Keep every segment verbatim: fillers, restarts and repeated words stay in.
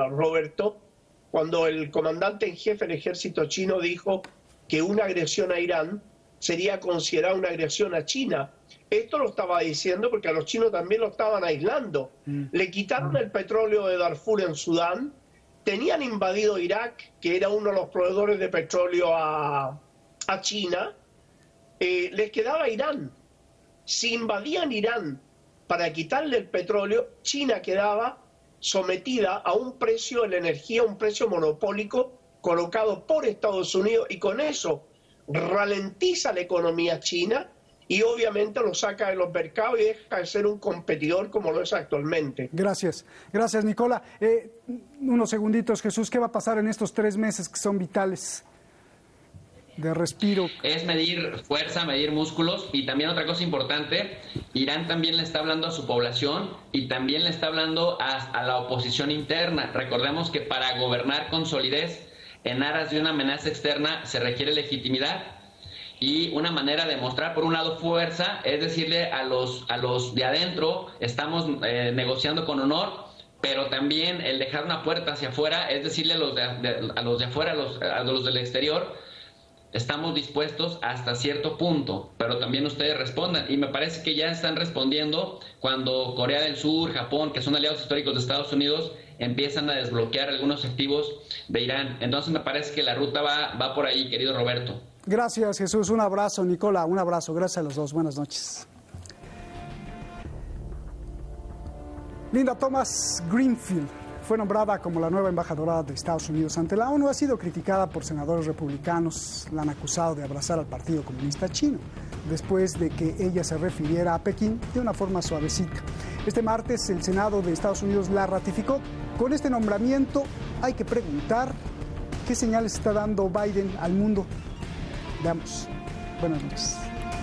Roberto, cuando el comandante en jefe del ejército chino dijo que una agresión a Irán sería considerada una agresión a China. Esto lo estaba diciendo porque a los chinos también lo estaban aislando. Mm. Le quitaron el petróleo de Darfur en Sudán, tenían invadido Irak, que era uno de los proveedores de petróleo a, a China, eh, les quedaba Irán. Si invadían Irán para quitarle el petróleo, China quedaba sometida a un precio de la energía, un precio monopólico colocado por Estados Unidos, y con eso ralentiza la economía china y obviamente lo saca de los mercados y deja de ser un competidor como lo es actualmente. Gracias, gracias Nicola. Eh, unos segunditos, Jesús, ¿qué va a pasar en estos tres meses que son vitales de respiro? Es medir fuerza, medir músculos, y también otra cosa importante, Irán también le está hablando a su población y también le está hablando a, a la oposición interna. Recordemos que para gobernar con solidez en aras de una amenaza externa se requiere legitimidad. Y una manera de mostrar, por un lado, fuerza, es decirle a los, a los de adentro, estamos eh, negociando con honor, pero también el dejar una puerta hacia afuera, es decirle a los de, de, a los de afuera, a los, a los del exterior, estamos dispuestos hasta cierto punto, pero también ustedes respondan. Y me parece que ya están respondiendo cuando Corea del Sur, Japón, que son aliados históricos de Estados Unidos, empiezan a desbloquear algunos activos de Irán. Entonces me parece que la ruta va, va por ahí, querido Roberto. Gracias, Jesús. Un abrazo, Nicola. Un abrazo. Gracias a los dos. Buenas noches. Linda Thomas Greenfield fue nombrada como la nueva embajadora de Estados Unidos ante la ONU. Ha sido criticada por senadores republicanos. La han acusado de abrazar al Partido Comunista Chino, después de que ella se refiriera a Pekín de una forma suavecita. Este martes el Senado de Estados Unidos la ratificó. Con este nombramiento hay que preguntar qué señales está dando Biden al mundo. Veamos. Buenas noches.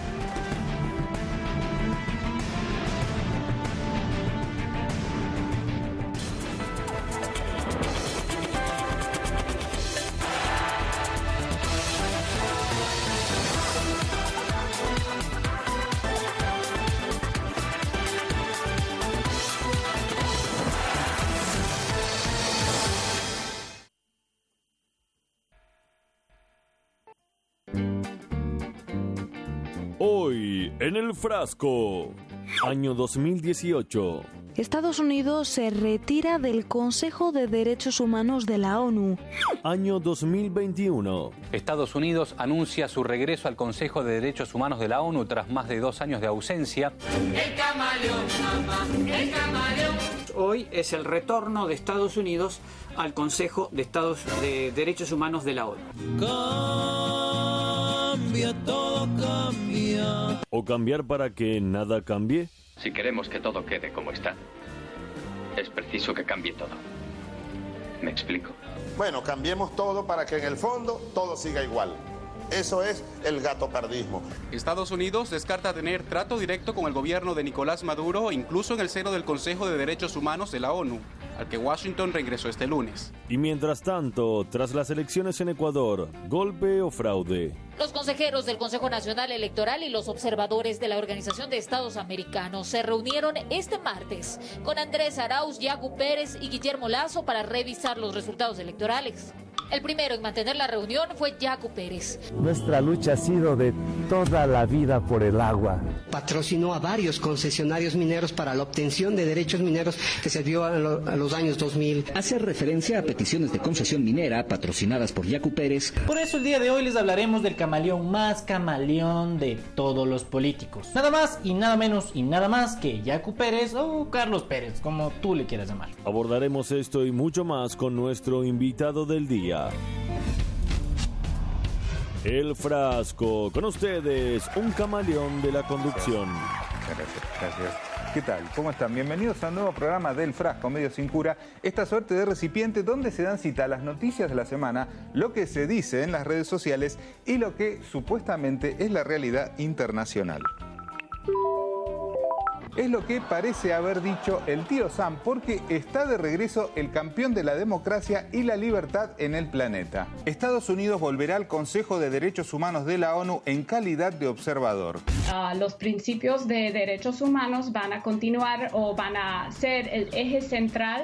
Hoy en el frasco, año dos mil dieciocho. Estados Unidos se retira del Consejo de Derechos Humanos de la ONU. Año dos mil veintiuno. Estados Unidos anuncia su regreso al Consejo de Derechos Humanos de la ONU tras más de dos años de ausencia. El camaleón, mamá, el camaleón. Hoy es el retorno de Estados Unidos al Consejo de Estados de Derechos Humanos de la ONU. Cambia, todo cambia. ¿O cambiar para que nada cambie? Si queremos que todo quede como está, es preciso que cambie todo. ¿Me explico? Bueno, cambiemos todo para que en el fondo todo siga igual. Eso es el gatopardismo. Estados Unidos descarta tener trato directo con el gobierno de Nicolás Maduro, incluso en el seno del Consejo de Derechos Humanos de la ONU, al que Washington regresó este lunes. Y mientras tanto, tras las elecciones en Ecuador, ¿golpe o fraude? Los consejeros del Consejo Nacional Electoral y los observadores de la Organización de Estados Americanos se reunieron este martes con Andrés Arauz, Yacu Pérez y Guillermo Lazo para revisar los resultados electorales. El primero en mantener la reunión fue Yacu Pérez. Nuestra lucha ha sido de toda la vida por el agua. Patrocinó a varios concesionarios mineros para la obtención de derechos mineros que se dio a, lo, a los años dos mil. Hace referencia a peticiones de concesión minera patrocinadas por Yacu Pérez. Por eso el día de hoy les hablaremos del camaleón más camaleón de todos los políticos. Nada más y nada menos y nada más que Yacu Pérez o Carlos Pérez, como tú le quieras llamar. Abordaremos esto y mucho más con nuestro invitado del día. El frasco, con ustedes, un camaleón de la conducción. Gracias, gracias. ¿Qué tal? ¿Cómo están? Bienvenidos a un nuevo programa del Frasco, Medio Sin Cura, esta suerte de recipiente donde se dan cita a las noticias de la semana, lo que se dice en las redes sociales y lo que supuestamente es la realidad internacional. Es lo que parece haber dicho el tío Sam, porque está de regreso el campeón de la democracia y la libertad en el planeta. Estados Unidos volverá al Consejo de Derechos Humanos de la ONU en calidad de observador. Uh, los principios de derechos humanos van a continuar o van a ser el eje central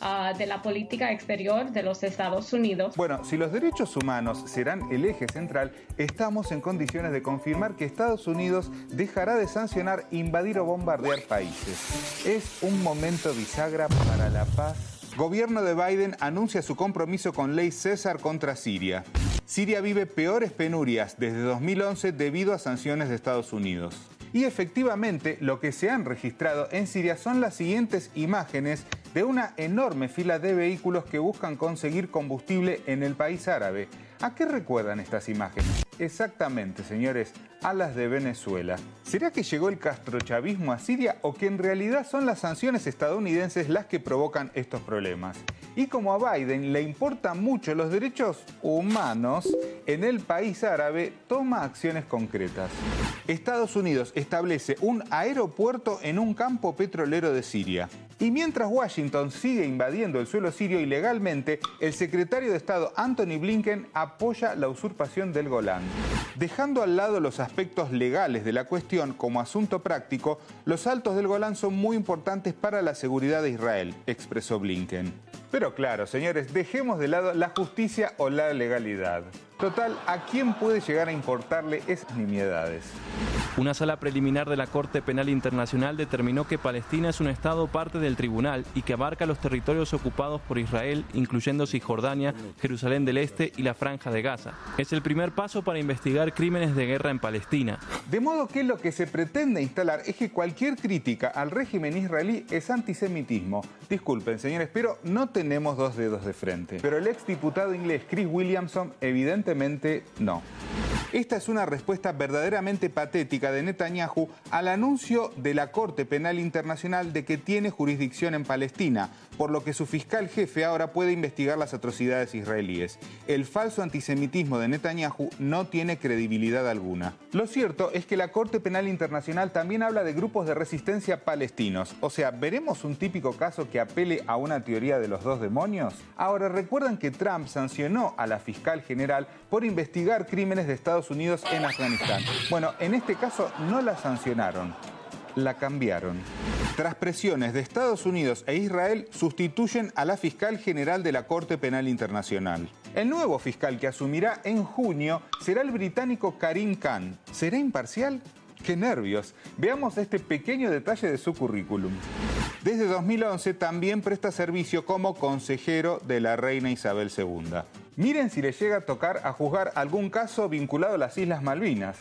uh, de la política exterior de los Estados Unidos. Bueno, si los derechos humanos serán el eje central, estamos en condiciones de confirmar que Estados Unidos dejará de sancionar, invadir o bombardear países. Es un momento bisagra para la paz. Gobierno de Biden anuncia su compromiso con ley César contra Siria. Siria vive peores penurias desde dos mil once debido a sanciones de Estados Unidos. Y efectivamente, lo que se han registrado en Siria son las siguientes imágenes de una enorme fila de vehículos que buscan conseguir combustible en el país árabe. ¿A qué recuerdan estas imágenes? Exactamente, señores, a las de Venezuela. ¿Será que llegó el castrochavismo a Siria o que en realidad son las sanciones estadounidenses las que provocan estos problemas? Y como a Biden le importan mucho los derechos humanos, en el país árabe toma acciones concretas. Estados Unidos establece un aeropuerto en un campo petrolero de Siria. Y mientras Washington sigue invadiendo el suelo sirio ilegalmente, el secretario de Estado Antony Blinken apoya la usurpación del Golán. Dejando al lado los aspectos legales de la cuestión como asunto práctico, los altos del Golán son muy importantes para la seguridad de Israel, expresó Blinken. Pero claro, señores, dejemos de lado la justicia o la legalidad. Total, ¿a quién puede llegar a importarle esas nimiedades? Una sala preliminar de la Corte Penal Internacional determinó que Palestina es un estado parte del tribunal y que abarca los territorios ocupados por Israel, incluyendo Cisjordania, Jerusalén del Este y la Franja de Gaza. Es el primer paso para investigar crímenes de guerra en Palestina. De modo que lo que se pretende instalar es que cualquier crítica al régimen israelí es antisemitismo. Disculpen, señores, pero no tenemos dos dedos de frente. Pero el exdiputado inglés Chris Williamson evidentemente no. Esta es una respuesta verdaderamente patética de Netanyahu al anuncio de la Corte Penal Internacional de que tiene jurisdicción en Palestina, por lo que su fiscal jefe ahora puede investigar las atrocidades israelíes. El falso antisemitismo de Netanyahu no tiene credibilidad alguna. Lo cierto es que la Corte Penal Internacional también habla de grupos de resistencia palestinos. O sea, ¿veremos un típico caso que apele a una teoría de los dos demonios? Ahora, ¿recuerdan que Trump sancionó a la fiscal general por investigar crímenes de Estados Unidos en Afganistán? Bueno, en este caso no la sancionaron, la cambiaron. Tras presiones de Estados Unidos e Israel, sustituyen a la fiscal general de la Corte Penal Internacional. El nuevo fiscal que asumirá en junio será el británico Karim Khan. ¿Será imparcial? ¡Qué nervios! Veamos este pequeño detalle de su currículum. Desde dos mil once también presta servicio como consejero de la reina Isabel segunda. Miren si le llega a tocar a juzgar algún caso vinculado a las Islas Malvinas.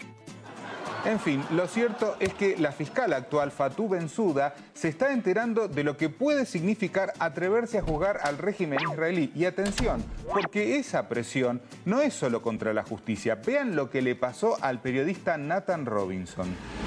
En fin, lo cierto es que la fiscal actual, Fatou Bensouda, se está enterando de lo que puede significar atreverse a juzgar al régimen israelí. Y atención, porque esa presión no es solo contra la justicia. Vean lo que le pasó al periodista Nathan Robinson.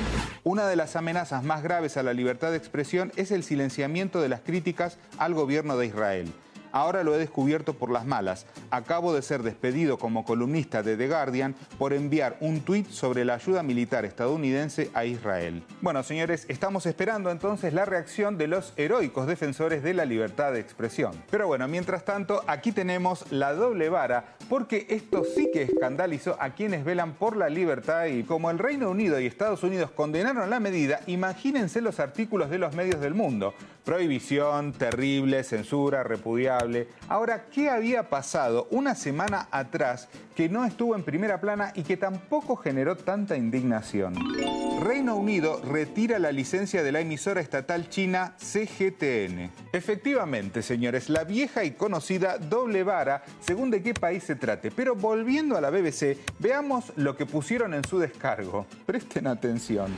Una de las amenazas más graves a la libertad de expresión es el silenciamiento de las críticas al gobierno de Israel. Ahora lo he descubierto por las malas. Acabo de ser despedido como columnista de The Guardian por enviar un tuit sobre la ayuda militar estadounidense a Israel. Bueno, señores, estamos esperando entonces la reacción de los heroicos defensores de la libertad de expresión. Pero bueno, mientras tanto, aquí tenemos la doble vara, porque esto sí que escandalizó a quienes velan por la libertad y como el Reino Unido y Estados Unidos condenaron la medida, imagínense los artículos de los medios del mundo. Prohibición, terrible, censura, repudiable. Ahora, ¿qué había pasado una semana atrás que no estuvo en primera plana y que tampoco generó tanta indignación? Reino Unido retira la licencia de la emisora estatal china C G T N. Efectivamente, señores, la vieja y conocida doble vara, según de qué país se trate. Pero volviendo a la B B C, veamos lo que pusieron en su descargo. Presten atención.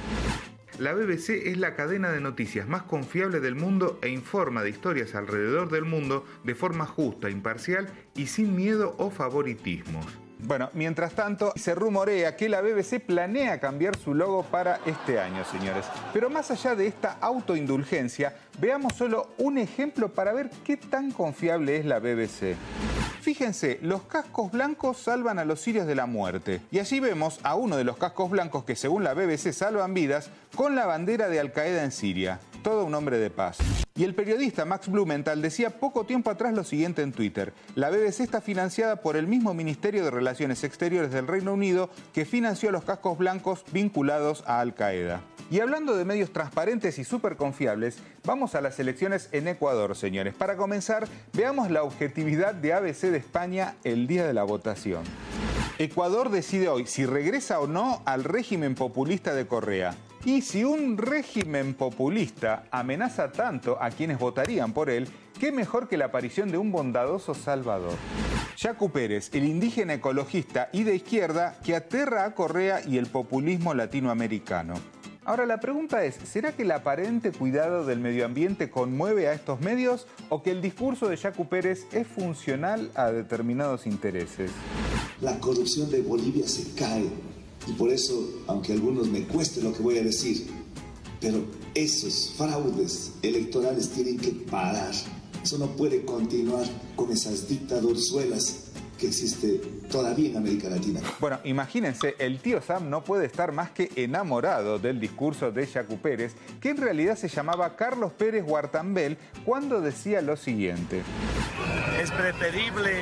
La B B C es la cadena de noticias más confiable del mundo e informa de historias alrededor del mundo de forma justa, imparcial y sin miedo o favoritismos. Bueno, mientras tanto, se rumorea que la B B C planea cambiar su logo para este año, señores. Pero más allá de esta autoindulgencia, veamos solo un ejemplo para ver qué tan confiable es la B B C. Fíjense, los cascos blancos salvan a los sirios de la muerte. Y allí vemos a uno de los cascos blancos que, según la B B C, salvan vidas con la bandera de Al Qaeda en Siria. Todo un hombre de paz. Y el periodista Max Blumenthal decía poco tiempo atrás lo siguiente en Twitter. La B B C está financiada por el mismo Ministerio de Relaciones Exteriores del Reino Unido que financió los cascos blancos vinculados a Al Qaeda. Y hablando de medios transparentes y súper confiables, vamos a las elecciones en Ecuador, señores. Para comenzar, veamos la objetividad de A B C de España el día de la votación. Ecuador decide hoy si regresa o no al régimen populista de Correa. Y si un régimen populista amenaza tanto a quienes votarían por él, qué mejor que la aparición de un bondadoso salvador. Yacu Pérez, el indígena ecologista y de izquierda que aterra a Correa y el populismo latinoamericano. Ahora la pregunta es, ¿será que el aparente cuidado del medio ambiente conmueve a estos medios o que el discurso de Yacu Pérez es funcional a determinados intereses? La corrupción de Bolivia se cae y por eso, aunque a algunos me cueste lo que voy a decir, pero esos fraudes electorales tienen que parar. Eso no puede continuar con esas dictadurzuelas que existe todavía en América Latina. Bueno, imagínense, el tío Sam no puede estar más que enamorado del discurso de Yacu Pérez, que en realidad se llamaba Carlos Pérez Guartambel, cuando decía lo siguiente. Es preferible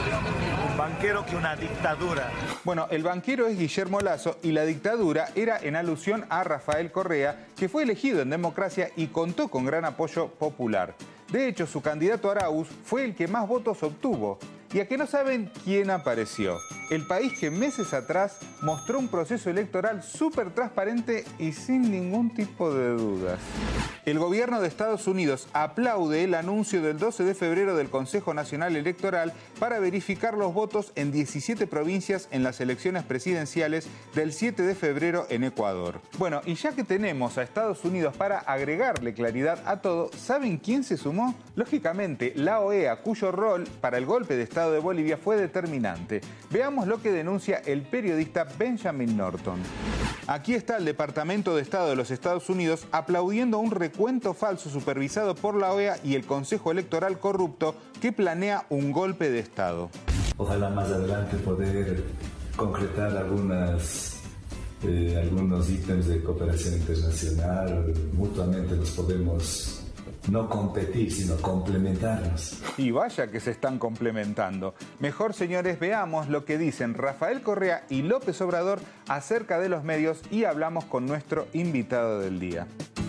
un banquero que una dictadura. Bueno, el banquero es Guillermo Lasso y la dictadura era en alusión a Rafael Correa, que fue elegido en democracia y contó con gran apoyo popular. De hecho, su candidato Arauz fue el que más votos obtuvo. Y a que no saben quién apareció. El país que meses atrás mostró un proceso electoral súper transparente y sin ningún tipo de dudas. El gobierno de Estados Unidos aplaude el anuncio del doce de febrero del Consejo Nacional Electoral para verificar los votos en diecisiete provincias en las elecciones presidenciales del siete de febrero en Ecuador. Bueno, y ya que tenemos a Estados Unidos para agregarle claridad a todo, ¿saben quién se sumó? Lógicamente, la O E A, cuyo rol para el golpe de Estado de Bolivia fue determinante. Veamos lo que denuncia el periodista Benjamin Norton. Aquí está el Departamento de Estado de los Estados Unidos aplaudiendo un recuento falso supervisado por la O E A y el Consejo Electoral corrupto que planea un golpe de Estado. Ojalá más adelante poder concretar algunas, eh, algunos ítems de cooperación internacional. Mutuamente nos podemos no competir, sino complementarnos. Y vaya que se están complementando. Mejor, señores, veamos lo que dicen Rafael Correa y López Obrador acerca de los medios y hablamos con nuestro invitado del día.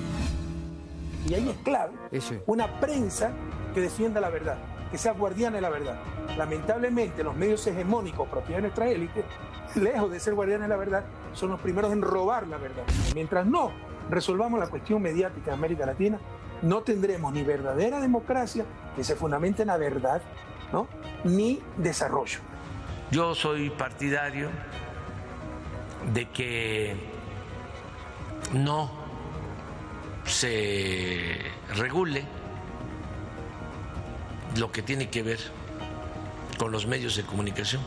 Y ahí es clave una prensa que defienda la verdad, que sea guardiana de la verdad. Lamentablemente, los medios hegemónicos propiedad de nuestra élite, lejos de ser guardianes de la verdad, son los primeros en robar la verdad. Mientras no resolvamos la cuestión mediática de América Latina, no tendremos ni verdadera democracia que se fundamente en la verdad, ¿no?, ni desarrollo. Yo soy partidario de que no se regule lo que tiene que ver con los medios de comunicación.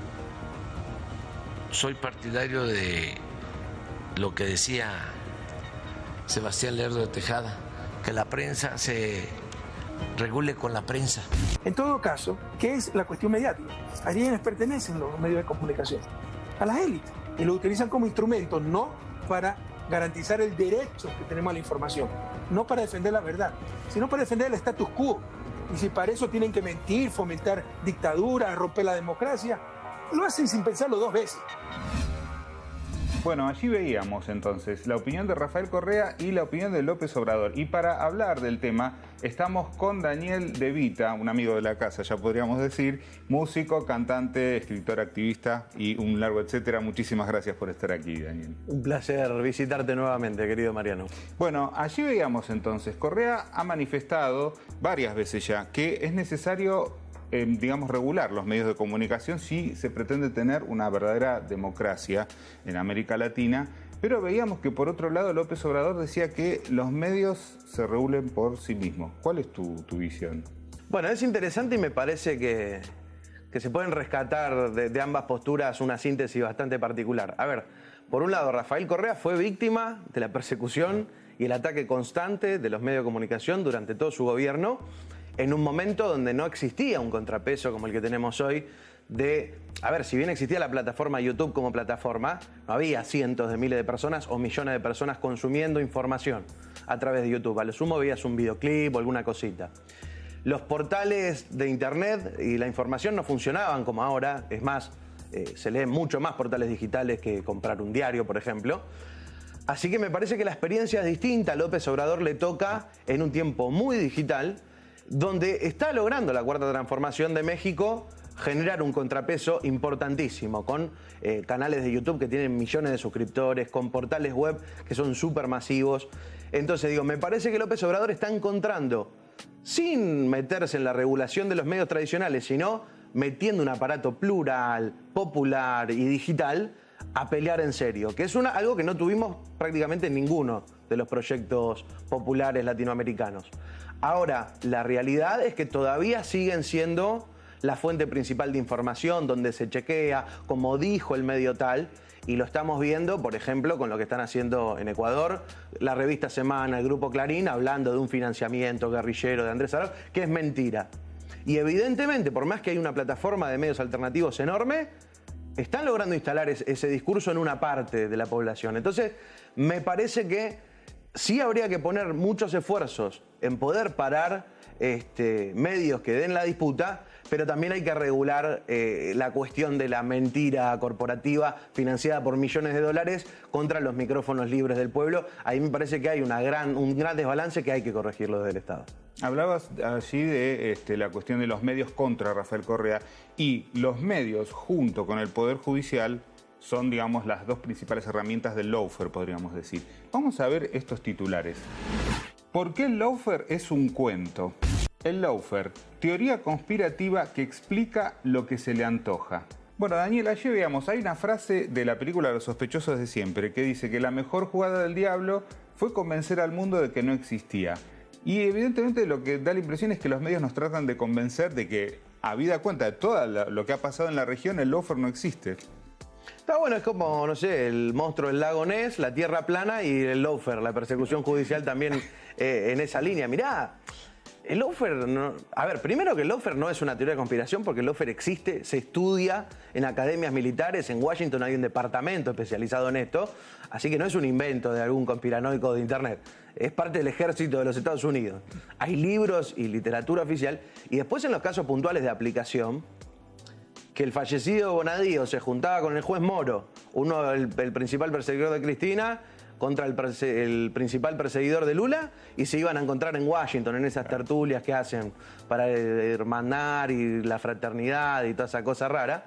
Soy partidario de lo que decía Sebastián Lerdo de Tejada, que la prensa se regule con la prensa. En todo caso, ¿qué es la cuestión mediática? ¿A quiénes pertenecen los medios de comunicación? A las élites. Y lo utilizan como instrumento, no para garantizar el derecho que tenemos a la información, no para defender la verdad, sino para defender el status quo. Y si para eso tienen que mentir, fomentar dictaduras, romper la democracia, lo hacen sin pensarlo dos veces. Bueno, allí veíamos entonces la opinión de Rafael Correa y la opinión de López Obrador. Y para hablar del tema, estamos con Daniel De Vita, un amigo de la casa, ya podríamos decir, músico, cantante, escritor, activista y un largo etcétera. Muchísimas gracias por estar aquí, Daniel. Un placer visitarte nuevamente, querido Mariano. Bueno, allí veíamos entonces, Correa ha manifestado varias veces ya que es necesario Eh, digamos, regular los medios de comunicación si se pretende tener una verdadera democracia en América Latina, pero veíamos que por otro lado López Obrador decía que los medios se regulen por sí mismos. ¿Cuál es tu, tu visión? Bueno, es interesante y me parece que, que se pueden rescatar de, de ambas posturas una síntesis bastante particular. A ver, por un lado, Rafael Correa fue víctima de la persecución y el ataque constante de los medios de comunicación durante todo su gobierno, en un momento donde no existía un contrapeso como el que tenemos hoy de, a ver, si bien existía la plataforma YouTube como plataforma, no había cientos de miles de personas o millones de personas consumiendo información a través de YouTube. A lo sumo veías un videoclip o alguna cosita. Los portales de internet y la información no funcionaban como ahora, es más, eh, se leen mucho más portales digitales que comprar un diario, por ejemplo. Así que me parece que la experiencia es distinta. A López Obrador le toca en un tiempo muy digital, donde está logrando la cuarta transformación de México generar un contrapeso importantísimo, con eh, canales de YouTube que tienen millones de suscriptores, con portales web que son súper masivos. Entonces digo, me parece que López Obrador está encontrando, sin meterse en la regulación de los medios tradicionales, sino metiendo un aparato plural, popular y digital, a pelear en serio, que es una, algo que no tuvimos prácticamente en ninguno de los proyectos populares latinoamericanos. Ahora, la realidad es que todavía siguen siendo la fuente principal de información, donde se chequea, como dijo el medio tal, y lo estamos viendo, por ejemplo, con lo que están haciendo en Ecuador, la revista Semana, el Grupo Clarín, hablando de un financiamiento guerrillero de Andrés Arauz, que es mentira. Y evidentemente, por más que hay una plataforma de medios alternativos enorme, están logrando instalar ese discurso en una parte de la población. Entonces, me parece que sí habría que poner muchos esfuerzos en poder parar este, medios que den la disputa, pero también hay que regular eh, la cuestión de la mentira corporativa financiada por millones de dólares contra los micrófonos libres del pueblo. Ahí me parece que hay una gran, un gran desbalance que hay que corregirlo desde el Estado. Hablabas allí de este, la cuestión de los medios contra Rafael Correa, y los medios junto con el Poder Judicial son, digamos, las dos principales herramientas del lawfare, podríamos decir. Vamos a ver estos titulares. ¿Por qué el lawfare es un cuento? El lawfare, teoría conspirativa que explica lo que se le antoja. Bueno, Daniel, allí veamos, hay una frase de la película Los sospechosos de siempre que dice que la mejor jugada del diablo fue convencer al mundo de que no existía. Y evidentemente lo que da la impresión es que los medios nos tratan de convencer de que, habida cuenta de todo lo que ha pasado en la región, el lawfare no existe. Está bueno, es como, no sé, el monstruo del lago Ness, la tierra plana y el lawfare, la persecución judicial también eh, en esa línea. Mirá, el lawfare, no, a ver, primero que el lawfare no es una teoría de conspiración, porque el lawfare existe, se estudia en academias militares, en Washington hay un departamento especializado en esto, así que no es un invento de algún conspiranoico de internet, es parte del ejército de los Estados Unidos. Hay libros y literatura oficial, y después en los casos puntuales de aplicación, que el fallecido Bonadío se juntaba con el juez Moro, uno el, el principal perseguidor de Cristina, contra el, perse el principal perseguidor de Lula, y se iban a encontrar en Washington, en esas tertulias que hacen para hermanar y la fraternidad y toda esa cosa rara.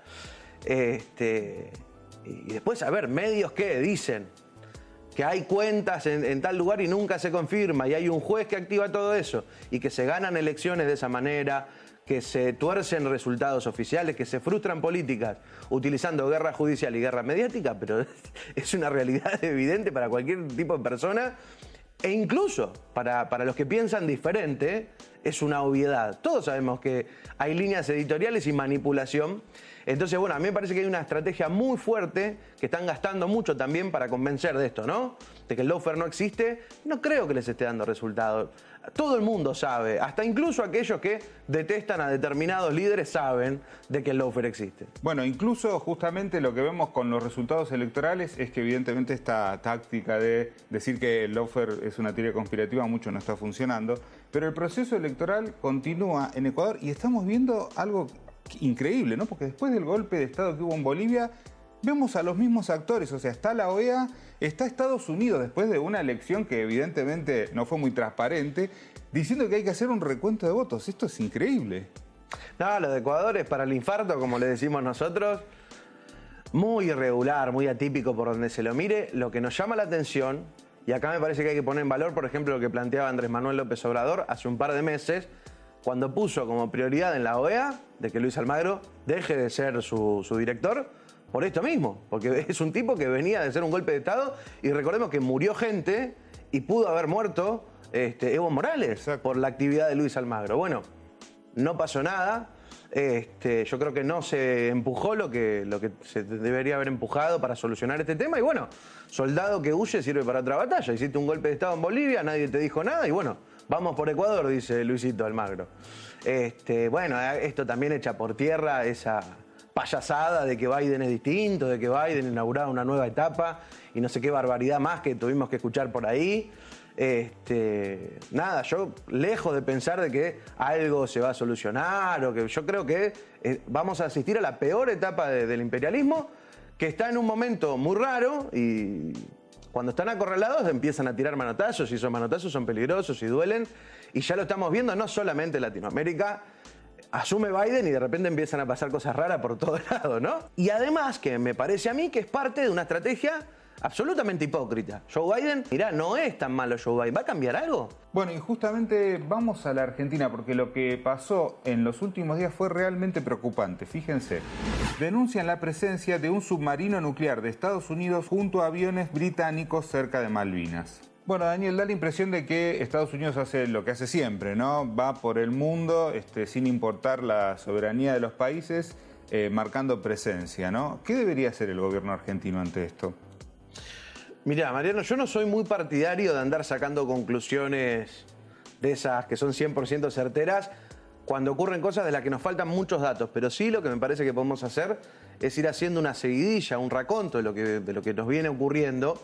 Este, y después, a ver, medios que dicen que hay cuentas en, en tal lugar y nunca se confirma, y hay un juez que activa todo eso, y que se ganan elecciones de esa manera, que se tuercen resultados oficiales, que se frustran políticas utilizando guerra judicial y guerra mediática, pero es una realidad evidente para cualquier tipo de persona, e incluso para, para los que piensan diferente, es una obviedad. Todos sabemos que hay líneas editoriales y manipulación. Entonces, bueno, a mí me parece que hay una estrategia muy fuerte que están gastando mucho también para convencer de esto, ¿no? De que el lawfare no existe. No creo que les esté dando resultados. Todo el mundo sabe, hasta incluso aquellos que detestan a determinados líderes saben de que el lawfare existe. Bueno, incluso justamente lo que vemos con los resultados electorales es que evidentemente esta táctica de decir que el lawfare es una teoría conspirativa mucho no está funcionando, pero el proceso electoral continúa en Ecuador y estamos viendo algo increíble, ¿no? Porque después del golpe de Estado que hubo en Bolivia, vemos a los mismos actores, o sea, está la O E A, está Estados Unidos, después de una elección que evidentemente no fue muy transparente, diciendo que hay que hacer un recuento de votos. Esto es increíble. No, lo de Ecuador es para el infarto, como le decimos nosotros, muy irregular, muy atípico por donde se lo mire. Lo que nos llama la atención, y acá me parece que hay que poner en valor, por ejemplo, lo que planteaba Andrés Manuel López Obrador hace un par de meses, cuando puso como prioridad en la O E A de que Luis Almagro deje de ser su, su director, por esto mismo, porque es un tipo que venía de hacer un golpe de Estado y recordemos que murió gente y pudo haber muerto este, Evo Morales. Exacto. Por la actividad de Luis Almagro. Bueno, no pasó nada, este, yo creo que no se empujó lo que, lo que se debería haber empujado para solucionar este tema y bueno, soldado que huye sirve para otra batalla. Hiciste un golpe de Estado en Bolivia, nadie te dijo nada y bueno, vamos por Ecuador, dice Luisito Almagro. Este, bueno, esto también echa por tierra esa payasada de que Biden es distinto, de que Biden inauguraba una nueva etapa y no sé qué barbaridad más que tuvimos que escuchar por ahí. Este, nada, yo lejos de pensar de que algo se va a solucionar o que yo creo que eh, vamos a asistir a la peor etapa de, del imperialismo, que está en un momento muy raro y Cuando están acorralados empiezan a tirar manotazos, y esos manotazos son peligrosos y duelen, y ya lo estamos viendo no solamente en Latinoamérica. Asume Biden y de repente empiezan a pasar cosas raras por todos lados, ¿no? Y además, que me parece a mí que es parte de una estrategia absolutamente hipócrita. Joe Biden, mirá, no es tan malo Joe Biden. ¿Va a cambiar algo? Bueno, y justamente vamos a la Argentina, porque lo que pasó en los últimos días fue realmente preocupante. Fíjense, denuncian la presencia de un submarino nuclear de Estados Unidos junto a aviones británicos cerca de Malvinas. Bueno, Daniel, da la impresión de que Estados Unidos hace lo que hace siempre, ¿no? Va por el mundo este, sin importar la soberanía de los países, eh, marcando presencia, ¿no? ¿Qué debería hacer el gobierno argentino ante esto? Mirá, Mariano, yo no soy muy partidario de andar sacando conclusiones de esas que son cien por ciento certeras cuando ocurren cosas de las que nos faltan muchos datos, pero sí lo que me parece que podemos hacer es ir haciendo una seguidilla, un raconto de lo que, de lo que nos viene ocurriendo.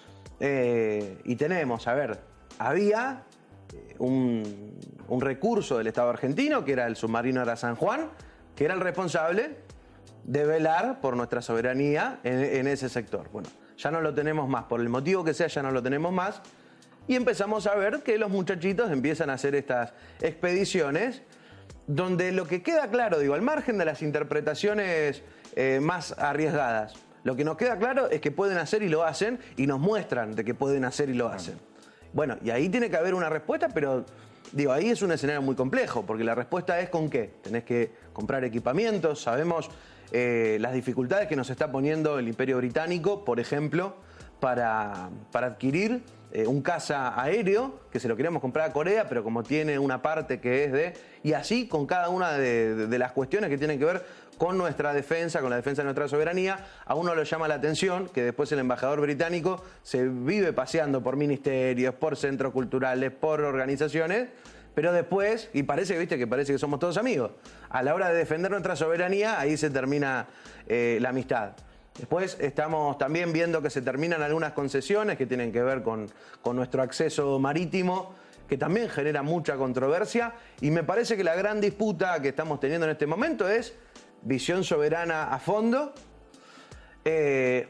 Eh, y tenemos, a ver, había un, un recurso del Estado argentino, que era el submarino Ara San Juan, que era el responsable de velar por nuestra soberanía en, en ese sector. Bueno, ya no lo tenemos más, por el motivo que sea, ya no lo tenemos más, y empezamos a ver que los muchachitos empiezan a hacer estas expediciones, donde lo que queda claro, digo, al margen de las interpretaciones eh, más arriesgadas, lo que nos queda claro es que pueden hacer y lo hacen, y nos muestran de que pueden hacer y lo hacen. Bueno, y ahí tiene que haber una respuesta, pero digo, ahí es un escenario muy complejo, porque la respuesta es ¿con qué? Tenés que comprar equipamientos, sabemos eh, las dificultades que nos está poniendo el Imperio Británico, por ejemplo, para, para adquirir eh, un caza aéreo, que se lo queríamos comprar a Corea, pero como tiene una parte que es de... Y así con cada una de, de, de las cuestiones que tienen que ver con nuestra defensa, con la defensa de nuestra soberanía. A uno le llama la atención que después el embajador británico se vive paseando por ministerios, por centros culturales, por organizaciones, pero después, y parece, viste, que parece que somos todos amigos, a la hora de defender nuestra soberanía, ahí se termina eh, la amistad. Después estamos también viendo que se terminan algunas concesiones que tienen que ver con, con nuestro acceso marítimo, que también genera mucha controversia, y me parece que la gran disputa que estamos teniendo en este momento es visión soberana a fondo, eh,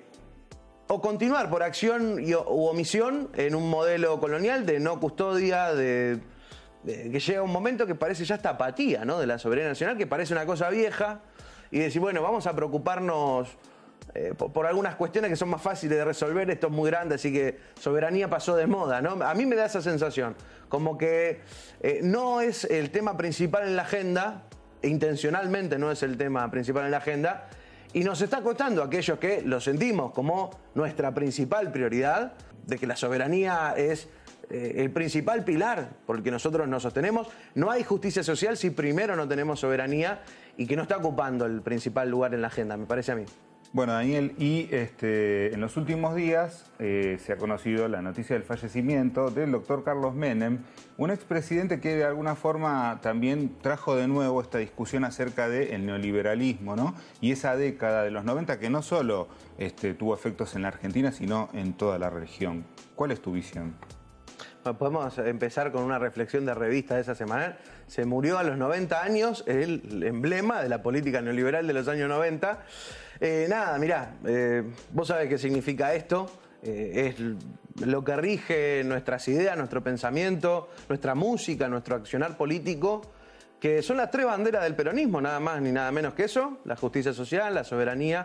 o continuar por acción y, u omisión en un modelo colonial de no custodia, de, de que llega un momento que parece ya esta apatía, ¿no?, de la soberanía nacional, que parece una cosa vieja, y decir, bueno, vamos a preocuparnos eh, por, por algunas cuestiones que son más fáciles de resolver, esto es muy grande, así que soberanía pasó de moda, ¿no? A mí me da esa sensación, como que eh, no es el tema principal en la agenda, intencionalmente no es el tema principal en la agenda, y nos está costando a aquellos que lo sentimos como nuestra principal prioridad, de que la soberanía es eh, el principal pilar por el que nosotros nos sostenemos. No hay justicia social si primero no tenemos soberanía, y que no está ocupando el principal lugar en la agenda, me parece a mí. Bueno, Daniel, y este, en los últimos días eh, se ha conocido la noticia del fallecimiento del doctor Carlos Menem, un expresidente que de alguna forma también trajo de nuevo esta discusión acerca del neoliberalismo, ¿no? Y esa década de los noventa que no solo este, tuvo efectos en la Argentina, sino en toda la región. ¿Cuál es tu visión? Bueno, podemos empezar con una reflexión de revista de esa semana. Se murió a los noventa años el emblema de la política neoliberal de los años noventa. Eh, nada, mirá, eh, vos sabés qué significa esto. Eh, es lo que rige nuestras ideas, nuestro pensamiento, nuestra música, nuestro accionar político, que son las tres banderas del peronismo, nada más ni nada menos que eso: la justicia social, la soberanía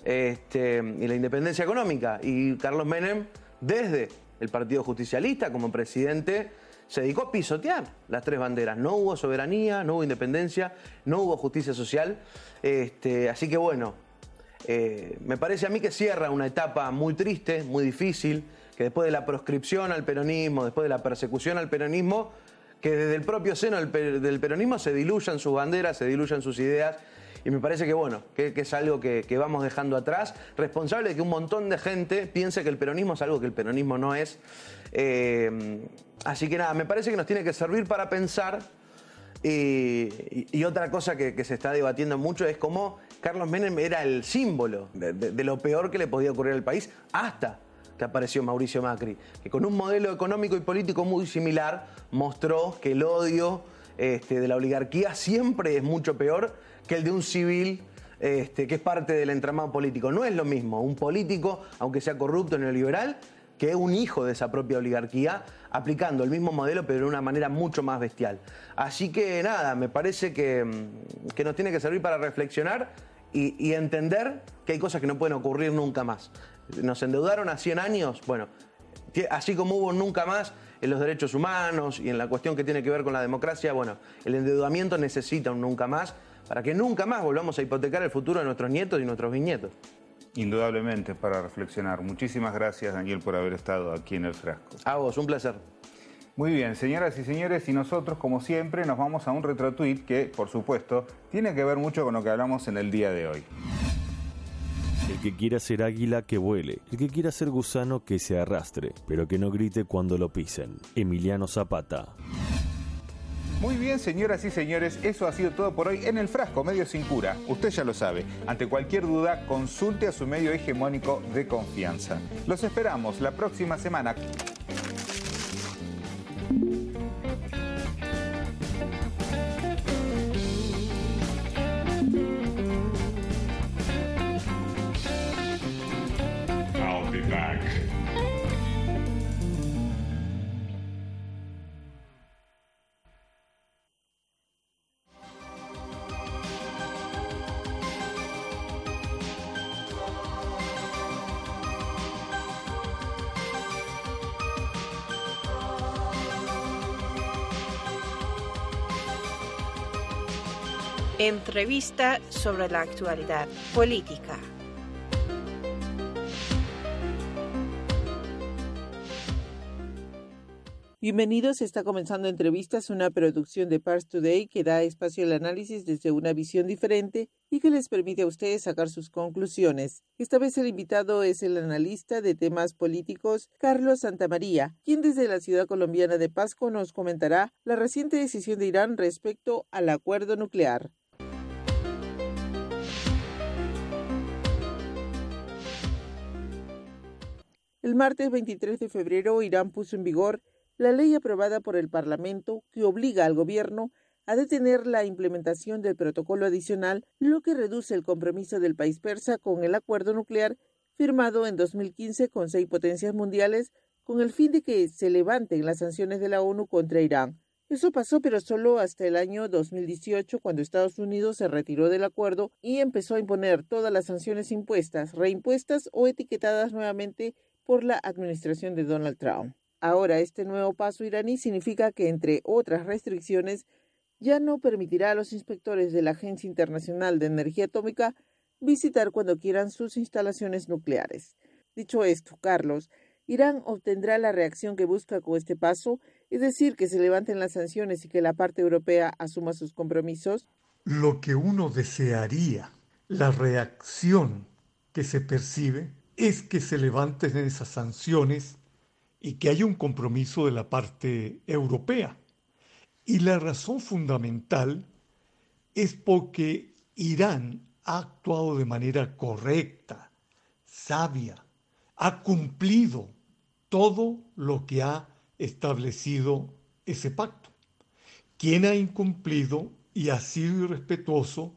este, y la independencia económica. Y Carlos Menem, desde el Partido Justicialista como presidente, se dedicó a pisotear las tres banderas. No hubo soberanía, no hubo independencia, no hubo justicia social. Este, así que bueno, eh, me parece a mí que cierra una etapa muy triste, muy difícil, que después de la proscripción al peronismo, después de la persecución al peronismo, que desde el propio seno del, per del peronismo se diluyan sus banderas, se diluyan sus ideas. Y me parece que bueno, que, que es algo que, que vamos dejando atrás, responsable de que un montón de gente piense que el peronismo es algo que el peronismo no es. Eh, así que nada, me parece que nos tiene que servir para pensar. Y, y, y otra cosa que, que se está debatiendo mucho es cómo Carlos Menem era el símbolo de, de, de lo peor que le podía ocurrir al país, hasta que apareció Mauricio Macri, que con un modelo económico y político muy similar mostró que el odio este, de la oligarquía siempre es mucho peor que el de un civil este, que es parte del entramado político. No es lo mismo un político, aunque sea corrupto, neoliberal, que que es un hijo de esa propia oligarquía, aplicando el mismo modelo pero de una manera mucho más bestial. Así que nada, me parece que, que nos tiene que servir para reflexionar y, y entender que hay cosas que no pueden ocurrir nunca más. Nos endeudaron a cien años, bueno, así como hubo nunca más en los derechos humanos y en la cuestión que tiene que ver con la democracia, bueno, el endeudamiento necesita un nunca más para que nunca más volvamos a hipotecar el futuro de nuestros nietos y nuestros bisnietos. Indudablemente para reflexionar. Muchísimas gracias, Daniel, por haber estado aquí en El Frasco. A vos, un placer. Muy bien, señoras y señores, y nosotros, como siempre, nos vamos a un retrotweet que, por supuesto, tiene que ver mucho con lo que hablamos en el día de hoy. El que quiera ser águila, que vuele. El que quiera ser gusano, que se arrastre, pero que no grite cuando lo pisen. Emiliano Zapata. Muy bien, señoras y señores, eso ha sido todo por hoy en El Frasco, medio sin cura. Usted ya lo sabe. Ante cualquier duda, consulte a su medio hegemónico de confianza. Los esperamos la próxima semana. I'll be back. Entrevista sobre la actualidad política. Bienvenidos, está comenzando Entrevistas, una producción de Pars Today que da espacio al análisis desde una visión diferente y que les permite a ustedes sacar sus conclusiones. Esta vez el invitado es el analista de temas políticos Carlos Santamaría, quien desde la ciudad colombiana de Pasco nos comentará la reciente decisión de Irán respecto al acuerdo nuclear. El martes veintitrés de febrero, Irán puso en vigor la ley aprobada por el Parlamento que obliga al gobierno a detener la implementación del protocolo adicional, lo que reduce el compromiso del país persa con el acuerdo nuclear firmado en dos mil quince con seis potencias mundiales con el fin de que se levanten las sanciones de la ONU contra Irán. Eso pasó, pero solo hasta el año dos mil dieciocho, cuando Estados Unidos se retiró del acuerdo y empezó a imponer todas las sanciones impuestas, reimpuestas o etiquetadas nuevamente por la administración de Donald Trump. Ahora, este nuevo paso iraní significa que, entre otras restricciones, ya no permitirá a los inspectores de la Agencia Internacional de Energía Atómica visitar cuando quieran sus instalaciones nucleares. Dicho esto, Carlos, Irán obtendrá la reacción que busca con este paso, es decir, que se levanten las sanciones y que la parte europea asuma sus compromisos. Lo que uno desearía, la reacción que se percibe, es que se levanten esas sanciones y que haya un compromiso de la parte europea. Y la razón fundamental es porque Irán ha actuado de manera correcta, sabia, ha cumplido todo lo que ha establecido ese pacto. Quien ha incumplido y ha sido irrespetuoso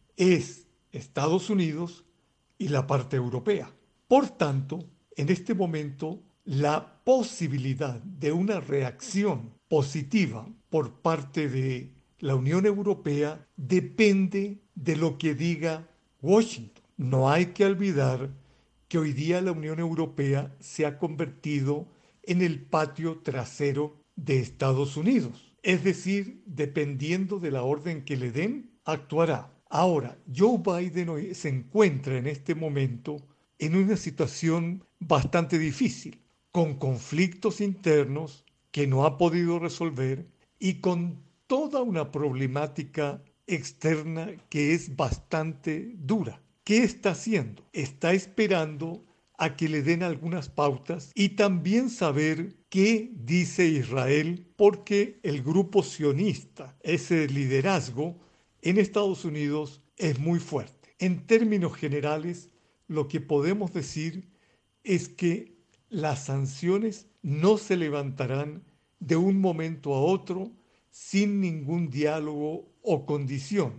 es Estados Unidos y la parte europea. Por tanto, en este momento, la posibilidad de una reacción positiva por parte de la Unión Europea depende de lo que diga Washington. No hay que olvidar que hoy día la Unión Europea se ha convertido en el patio trasero de Estados Unidos. Es decir, dependiendo de la orden que le den, actuará. Ahora, Joe Biden hoy se encuentra en este momento en una situación bastante difícil, con conflictos internos que no ha podido resolver y con toda una problemática externa que es bastante dura. ¿Qué está haciendo? Está esperando a que le den algunas pautas y también saber qué dice Israel, porque el grupo sionista, ese liderazgo en Estados Unidos es muy fuerte. En términos generales, lo que podemos decir es que las sanciones no se levantarán de un momento a otro sin ningún diálogo o condición.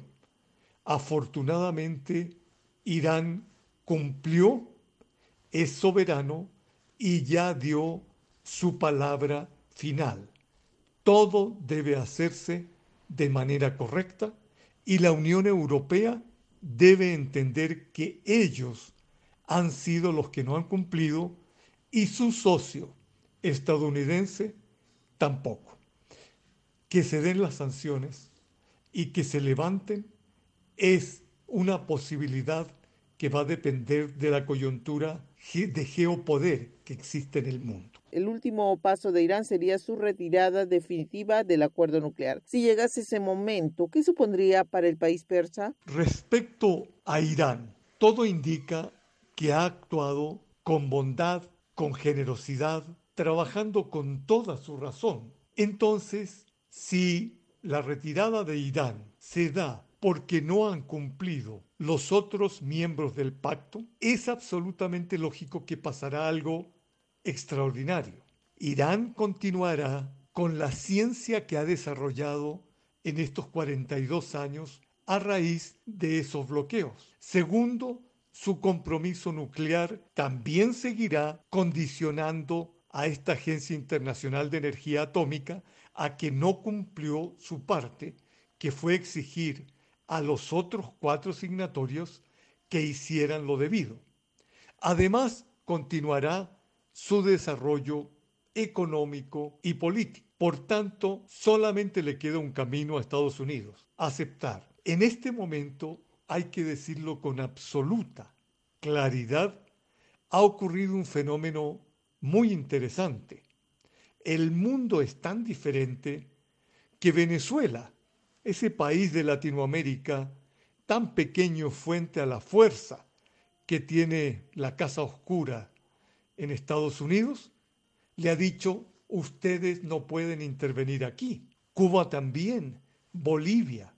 Afortunadamente, Irán cumplió, es soberano y ya dio su palabra final. Todo debe hacerse de manera correcta y la Unión Europea debe entender que ellos han sido los que no han cumplido y su socio estadounidense tampoco. Que se den las sanciones y que se levanten es una posibilidad que va a depender de la coyuntura de geopoder que existe en el mundo. El último paso de Irán sería su retirada definitiva del acuerdo nuclear. Si llegase ese momento, ¿qué supondría para el país persa? Respecto a Irán, todo indica que ha actuado con bondad, con generosidad, trabajando con toda su razón. Entonces, si la retirada de Irán se da porque no han cumplido los otros miembros del pacto, es absolutamente lógico que pasará algo extraordinario. Irán continuará con la ciencia que ha desarrollado en estos cuarenta y dos años a raíz de esos bloqueos. Segundo, su compromiso nuclear también seguirá condicionando a esta Agencia Internacional de Energía Atómica a que no cumplió su parte, que fue exigir a los otros cuatro signatorios que hicieran lo debido. Además, continuará su desarrollo económico y político. Por tanto, solamente le queda un camino a Estados Unidos: aceptar. En este momento, hay que decirlo con absoluta claridad, ha ocurrido un fenómeno muy interesante. El mundo es tan diferente que Venezuela, ese país de Latinoamérica tan pequeño frente a la fuerza que tiene la Casa Oscura en Estados Unidos, le ha dicho: ustedes no pueden intervenir aquí. Cuba también, Bolivia,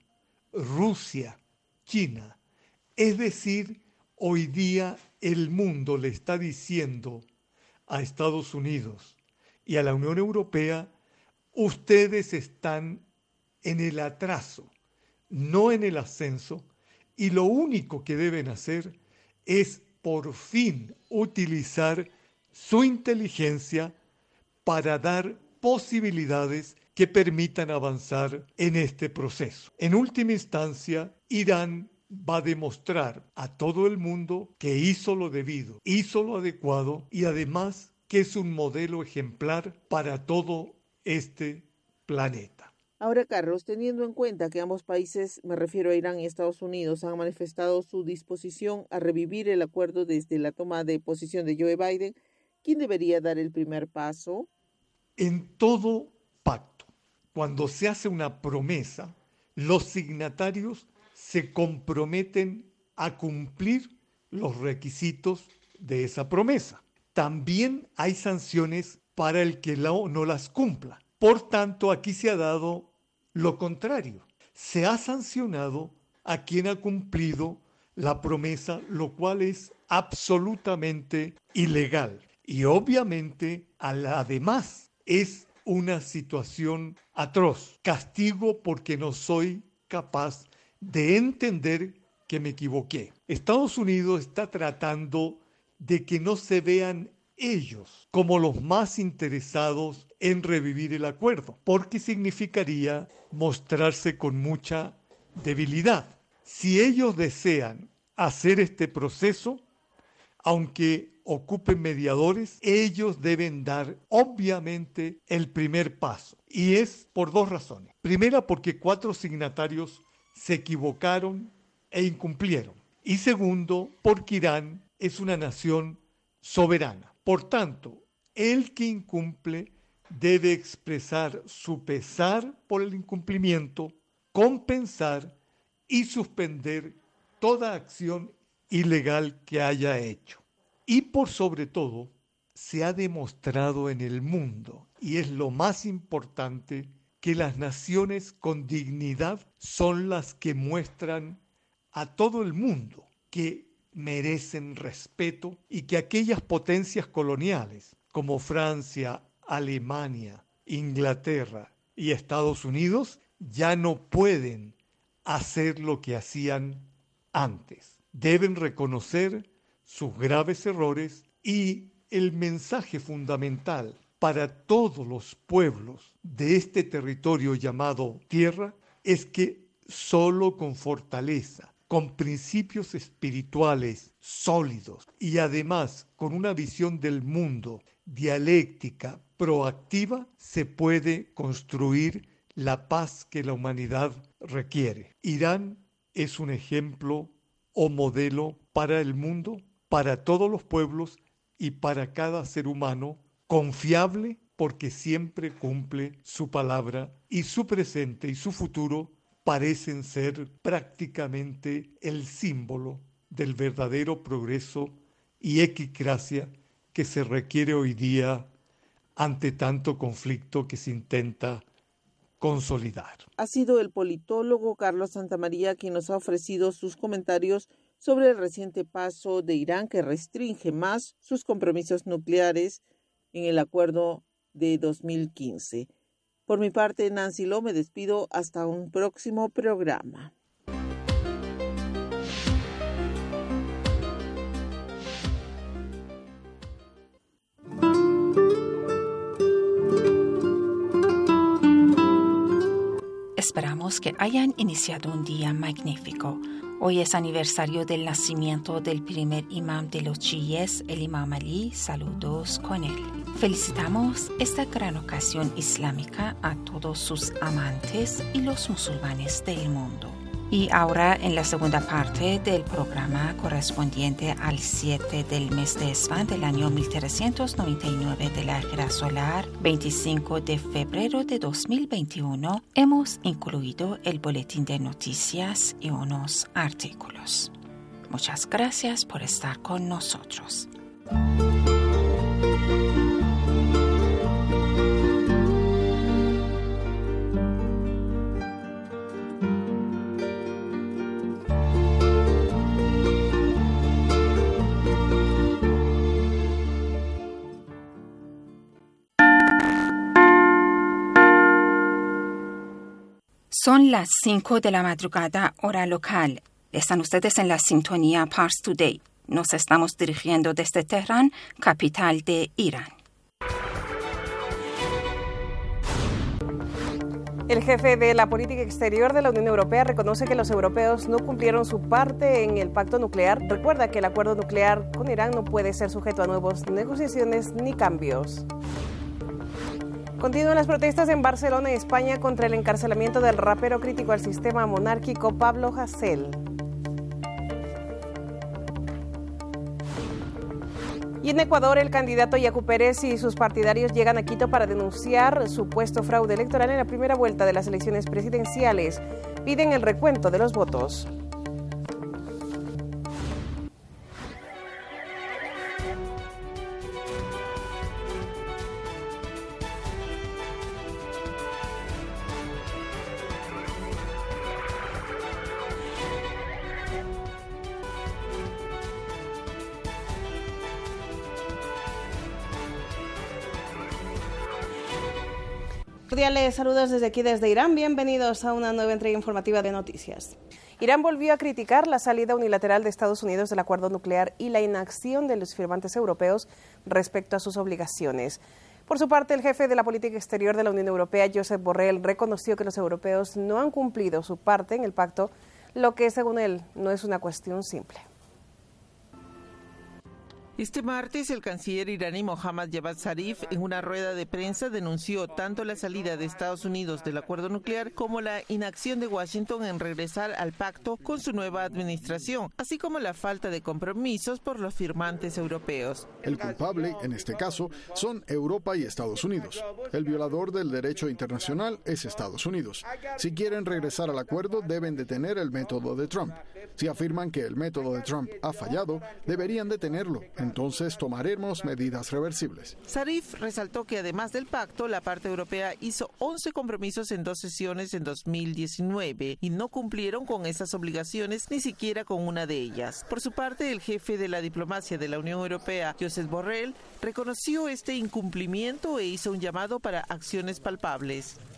Rusia, China. Es decir, hoy día el mundo le está diciendo a Estados Unidos y a la Unión Europea: ustedes están en el atraso, no en el ascenso, y lo único que deben hacer es por fin utilizar su inteligencia para dar posibilidades que permitan avanzar en este proceso. En última instancia, Irán va a demostrar a todo el mundo que hizo lo debido, hizo lo adecuado y además que es un modelo ejemplar para todo este planeta. Ahora, Carlos, teniendo en cuenta que ambos países, me refiero a Irán y Estados Unidos, han manifestado su disposición a revivir el acuerdo desde la toma de posición de Joe Biden, ¿quién debería dar el primer paso? En todo pacto, cuando se hace una promesa, los signatarios se comprometen a cumplir los requisitos de esa promesa. También hay sanciones para el que no las cumpla. Por tanto, aquí se ha dado lo contrario. Se ha sancionado a quien ha cumplido la promesa, lo cual es absolutamente ilegal. Y obviamente, además, es una situación atroz. Castigo porque no soy capaz de entender que me equivoqué. Estados Unidos está tratando de que no se vean ellos como los más interesados en revivir el acuerdo, porque significaría mostrarse con mucha debilidad. Si ellos desean hacer este proceso, aunque ocupen mediadores, ellos deben dar obviamente el primer paso, y es por dos razones. Primera, porque cuatro signatarios se equivocaron e incumplieron, y segundo, porque Irán es una nación soberana. Por tanto, el que incumple debe expresar su pesar por el incumplimiento, compensar y suspender toda acción ilegal que haya hecho. Y por sobre todo, se ha demostrado en el mundo, y es lo más importante, que las naciones con dignidad son las que muestran a todo el mundo que merecen respeto y que aquellas potencias coloniales como Francia, Alemania, Inglaterra y Estados Unidos ya no pueden hacer lo que hacían antes. Deben reconocer sus graves errores y el mensaje fundamental para todos los pueblos de este territorio llamado tierra es que solo con fortaleza, con principios espirituales sólidos y además con una visión del mundo dialéctica, proactiva, se puede construir la paz que la humanidad requiere. Irán es un ejemplo o modelo para el mundo, para todos los pueblos y para cada ser humano, confiable porque siempre cumple su palabra y su presente y su futuro parecen ser prácticamente el símbolo del verdadero progreso y equicracia que se requiere hoy día ante tanto conflicto que se intenta consolidar. Ha sido el politólogo Carlos Santamaría quien nos ha ofrecido sus comentarios sobre el reciente paso de Irán que restringe más sus compromisos nucleares en el acuerdo de dos mil quince. Por mi parte, Nancy Lo, me despido hasta un próximo programa. Esperamos que hayan iniciado un día magnífico. Hoy es aniversario del nacimiento del primer imam de los chiíes, el Imam Ali. Saludos con él. Felicitamos esta gran ocasión islámica a todos sus amantes y los musulmanes del mundo. Y ahora en la segunda parte del programa correspondiente al siete del mes de Esfán del año mil trescientos noventa y nueve de la era solar, veinticinco de febrero de dos mil veintiuno, hemos incluido el boletín de noticias y unos artículos. Muchas gracias por estar con nosotros. Son las cinco de la madrugada, hora local. Están ustedes en la sintonía Pars Today. Nos estamos dirigiendo desde Teherán, capital de Irán. El jefe de la política exterior de la Unión Europea reconoce que los europeos no cumplieron su parte en el pacto nuclear. Recuerda que el acuerdo nuclear con Irán no puede ser sujeto a nuevas negociaciones ni cambios. Continúan las protestas en Barcelona, España, contra el encarcelamiento del rapero crítico al sistema monárquico Pablo Hasél. Y en Ecuador, el candidato Yacu Pérez y sus partidarios llegan a Quito para denunciar supuesto fraude electoral en la primera vuelta de las elecciones presidenciales. Piden el recuento de los votos. Cordiales saludos desde aquí, desde Irán. Bienvenidos a una nueva entrega informativa de noticias. Irán volvió a criticar la salida unilateral de Estados Unidos del acuerdo nuclear y la inacción de los firmantes europeos respecto a sus obligaciones. Por su parte, el jefe de la política exterior de la Unión Europea, Josep Borrell, reconoció que los europeos no han cumplido su parte en el pacto, lo que, según él, no es una cuestión simple. Este martes, el canciller iraní Mohammad Javad Zarif, en una rueda de prensa, denunció tanto la salida de Estados Unidos del acuerdo nuclear como la inacción de Washington en regresar al pacto con su nueva administración, así como la falta de compromisos por los firmantes europeos. El culpable, en este caso, son Europa y Estados Unidos. El violador del derecho internacional es Estados Unidos. Si quieren regresar al acuerdo, deben detener el método de Trump. Si afirman que el método de Trump ha fallado, deberían detenerlo. Entonces tomaremos medidas reversibles. Zarif resaltó que además del pacto, la parte europea hizo once compromisos en dos sesiones en dos mil diecinueve y no cumplieron con esas obligaciones ni siquiera con una de ellas. Por su parte, el jefe de la diplomacia de la Unión Europea, Josep Borrell, reconoció este incumplimiento e hizo un llamado para acciones palpables.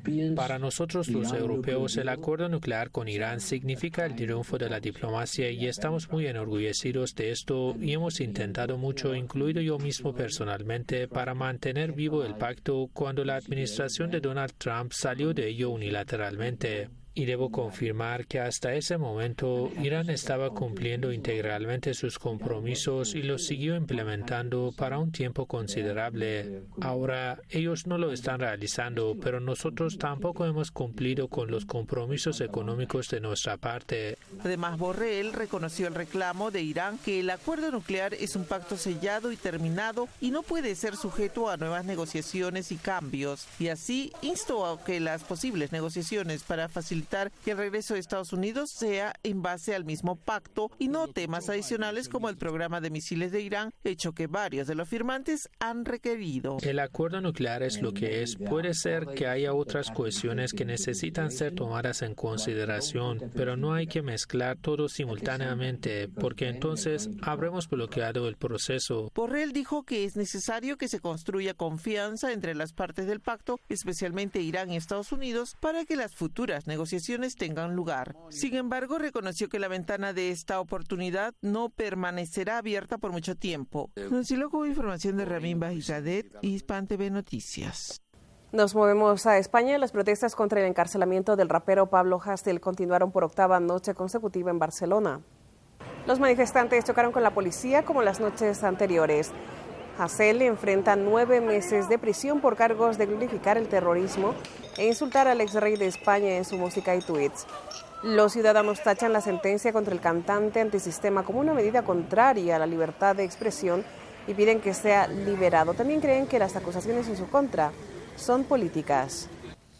Para nosotros los europeos, el acuerdo nuclear con Irán significa el triunfo de la diplomacia y estamos muy enorgullecidos de esto y hemos intentado mucho, incluido yo mismo personalmente, para mantener vivo el pacto cuando la administración de Donald Trump salió de ello unilateralmente. Y debo confirmar que hasta ese momento Irán estaba cumpliendo integralmente sus compromisos y los siguió implementando para un tiempo considerable. Ahora ellos no lo están realizando, pero nosotros tampoco hemos cumplido con los compromisos económicos de nuestra parte. Además, Borrell reconoció el reclamo de Irán que el acuerdo nuclear es un pacto sellado y terminado y no puede ser sujeto a nuevas negociaciones y cambios. Y así instó a que las posibles negociaciones para facilitar que el regreso de Estados Unidos sea en base al mismo pacto y no temas adicionales como el programa de misiles de Irán, hecho que varios de los firmantes han requerido. El acuerdo nuclear es lo que es. Puede ser que haya otras cuestiones que necesitan ser tomadas en consideración, pero no hay que mezclar todo simultáneamente, porque entonces habremos bloqueado el proceso. Borrell dijo que es necesario que se construya confianza entre las partes del pacto, especialmente Irán y Estados Unidos, para que las futuras negociaciones tengan lugar. Sin embargo, reconoció que la ventana de esta oportunidad no permanecerá abierta por mucho tiempo. Nos hiló con información de Ramin Bajizadet y Hispan T V Noticias. Nos movemos a España. Las protestas contra el encarcelamiento del rapero Pablo Hasél continuaron por octava noche consecutiva en Barcelona. Los manifestantes chocaron con la policía como las noches anteriores. Hasél enfrenta nueve meses de prisión por cargos de glorificar el terrorismo e insultar al ex rey de España en su música y tweets. Los ciudadanos tachan la sentencia contra el cantante antisistema como una medida contraria a la libertad de expresión y piden que sea liberado. También creen que las acusaciones en su contra son políticas.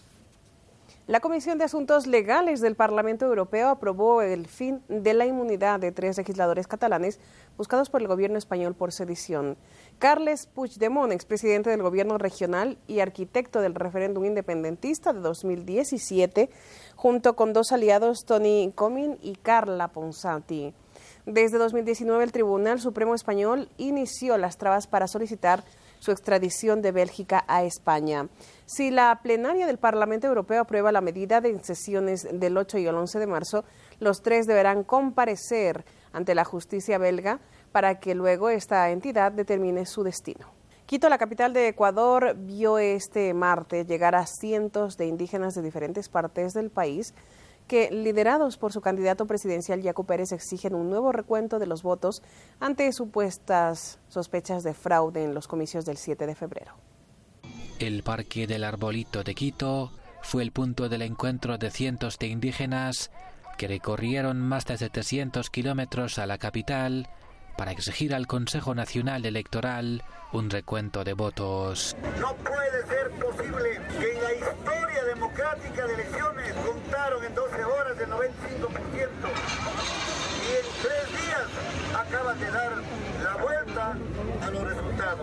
La Comisión de Asuntos Legales del Parlamento Europeo aprobó el fin de la inmunidad de tres legisladores catalanes buscados por el gobierno español por sedición. Carles Puigdemont, expresidente del gobierno regional y arquitecto del referéndum independentista de dos mil diecisiete, junto con dos aliados, Toni Comín y Carla Ponsati. Desde dos mil diecinueve, el Tribunal Supremo Español inició las trabas para solicitar su extradición de Bélgica a España. Si la plenaria del Parlamento Europeo aprueba la medida de sesiones del ocho y el once de marzo, los tres deberán comparecer ante la justicia belga para que luego esta entidad determine su destino. Quito, la capital de Ecuador, vio este martes llegar a cientos de indígenas de diferentes partes del país que, liderados por su candidato presidencial Yacu Pérez, exigen un nuevo recuento de los votos ante supuestas sospechas de fraude en los comicios del siete de febrero. El Parque del Arbolito de Quito fue el punto del encuentro de cientos de indígenas que recorrieron más de setecientos kilómetros a la capital para exigir al Consejo Nacional Electoral un recuento de votos. No puede ser posible que en la historia democrática de elecciones contaron en doce horas el noventa y cinco por ciento y en tres días acaban de dar la vuelta a los resultados.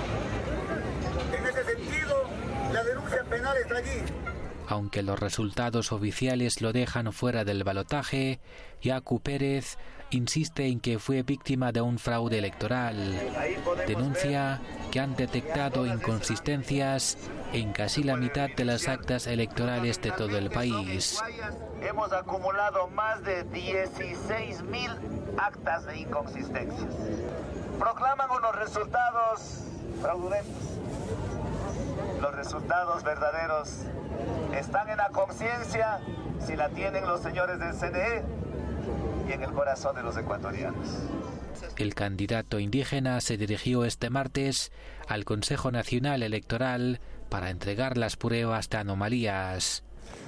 En ese sentido, la denuncia penal está allí. Aunque los resultados oficiales lo dejan fuera del balotaje, Yacu Pérez insiste en que fue víctima de un fraude electoral. Denuncia que han detectado inconsistencias en casi la mitad de las actas electorales de todo el país. Hemos acumulado más de dieciséis mil actas de inconsistencias. Proclaman unos resultados fraudulentos. Los resultados verdaderos están en la conciencia, si la tienen los señores del C N E, y en el corazón de los ecuatorianos. El candidato indígena se dirigió este martes al Consejo Nacional Electoral para entregar las pruebas de anomalías.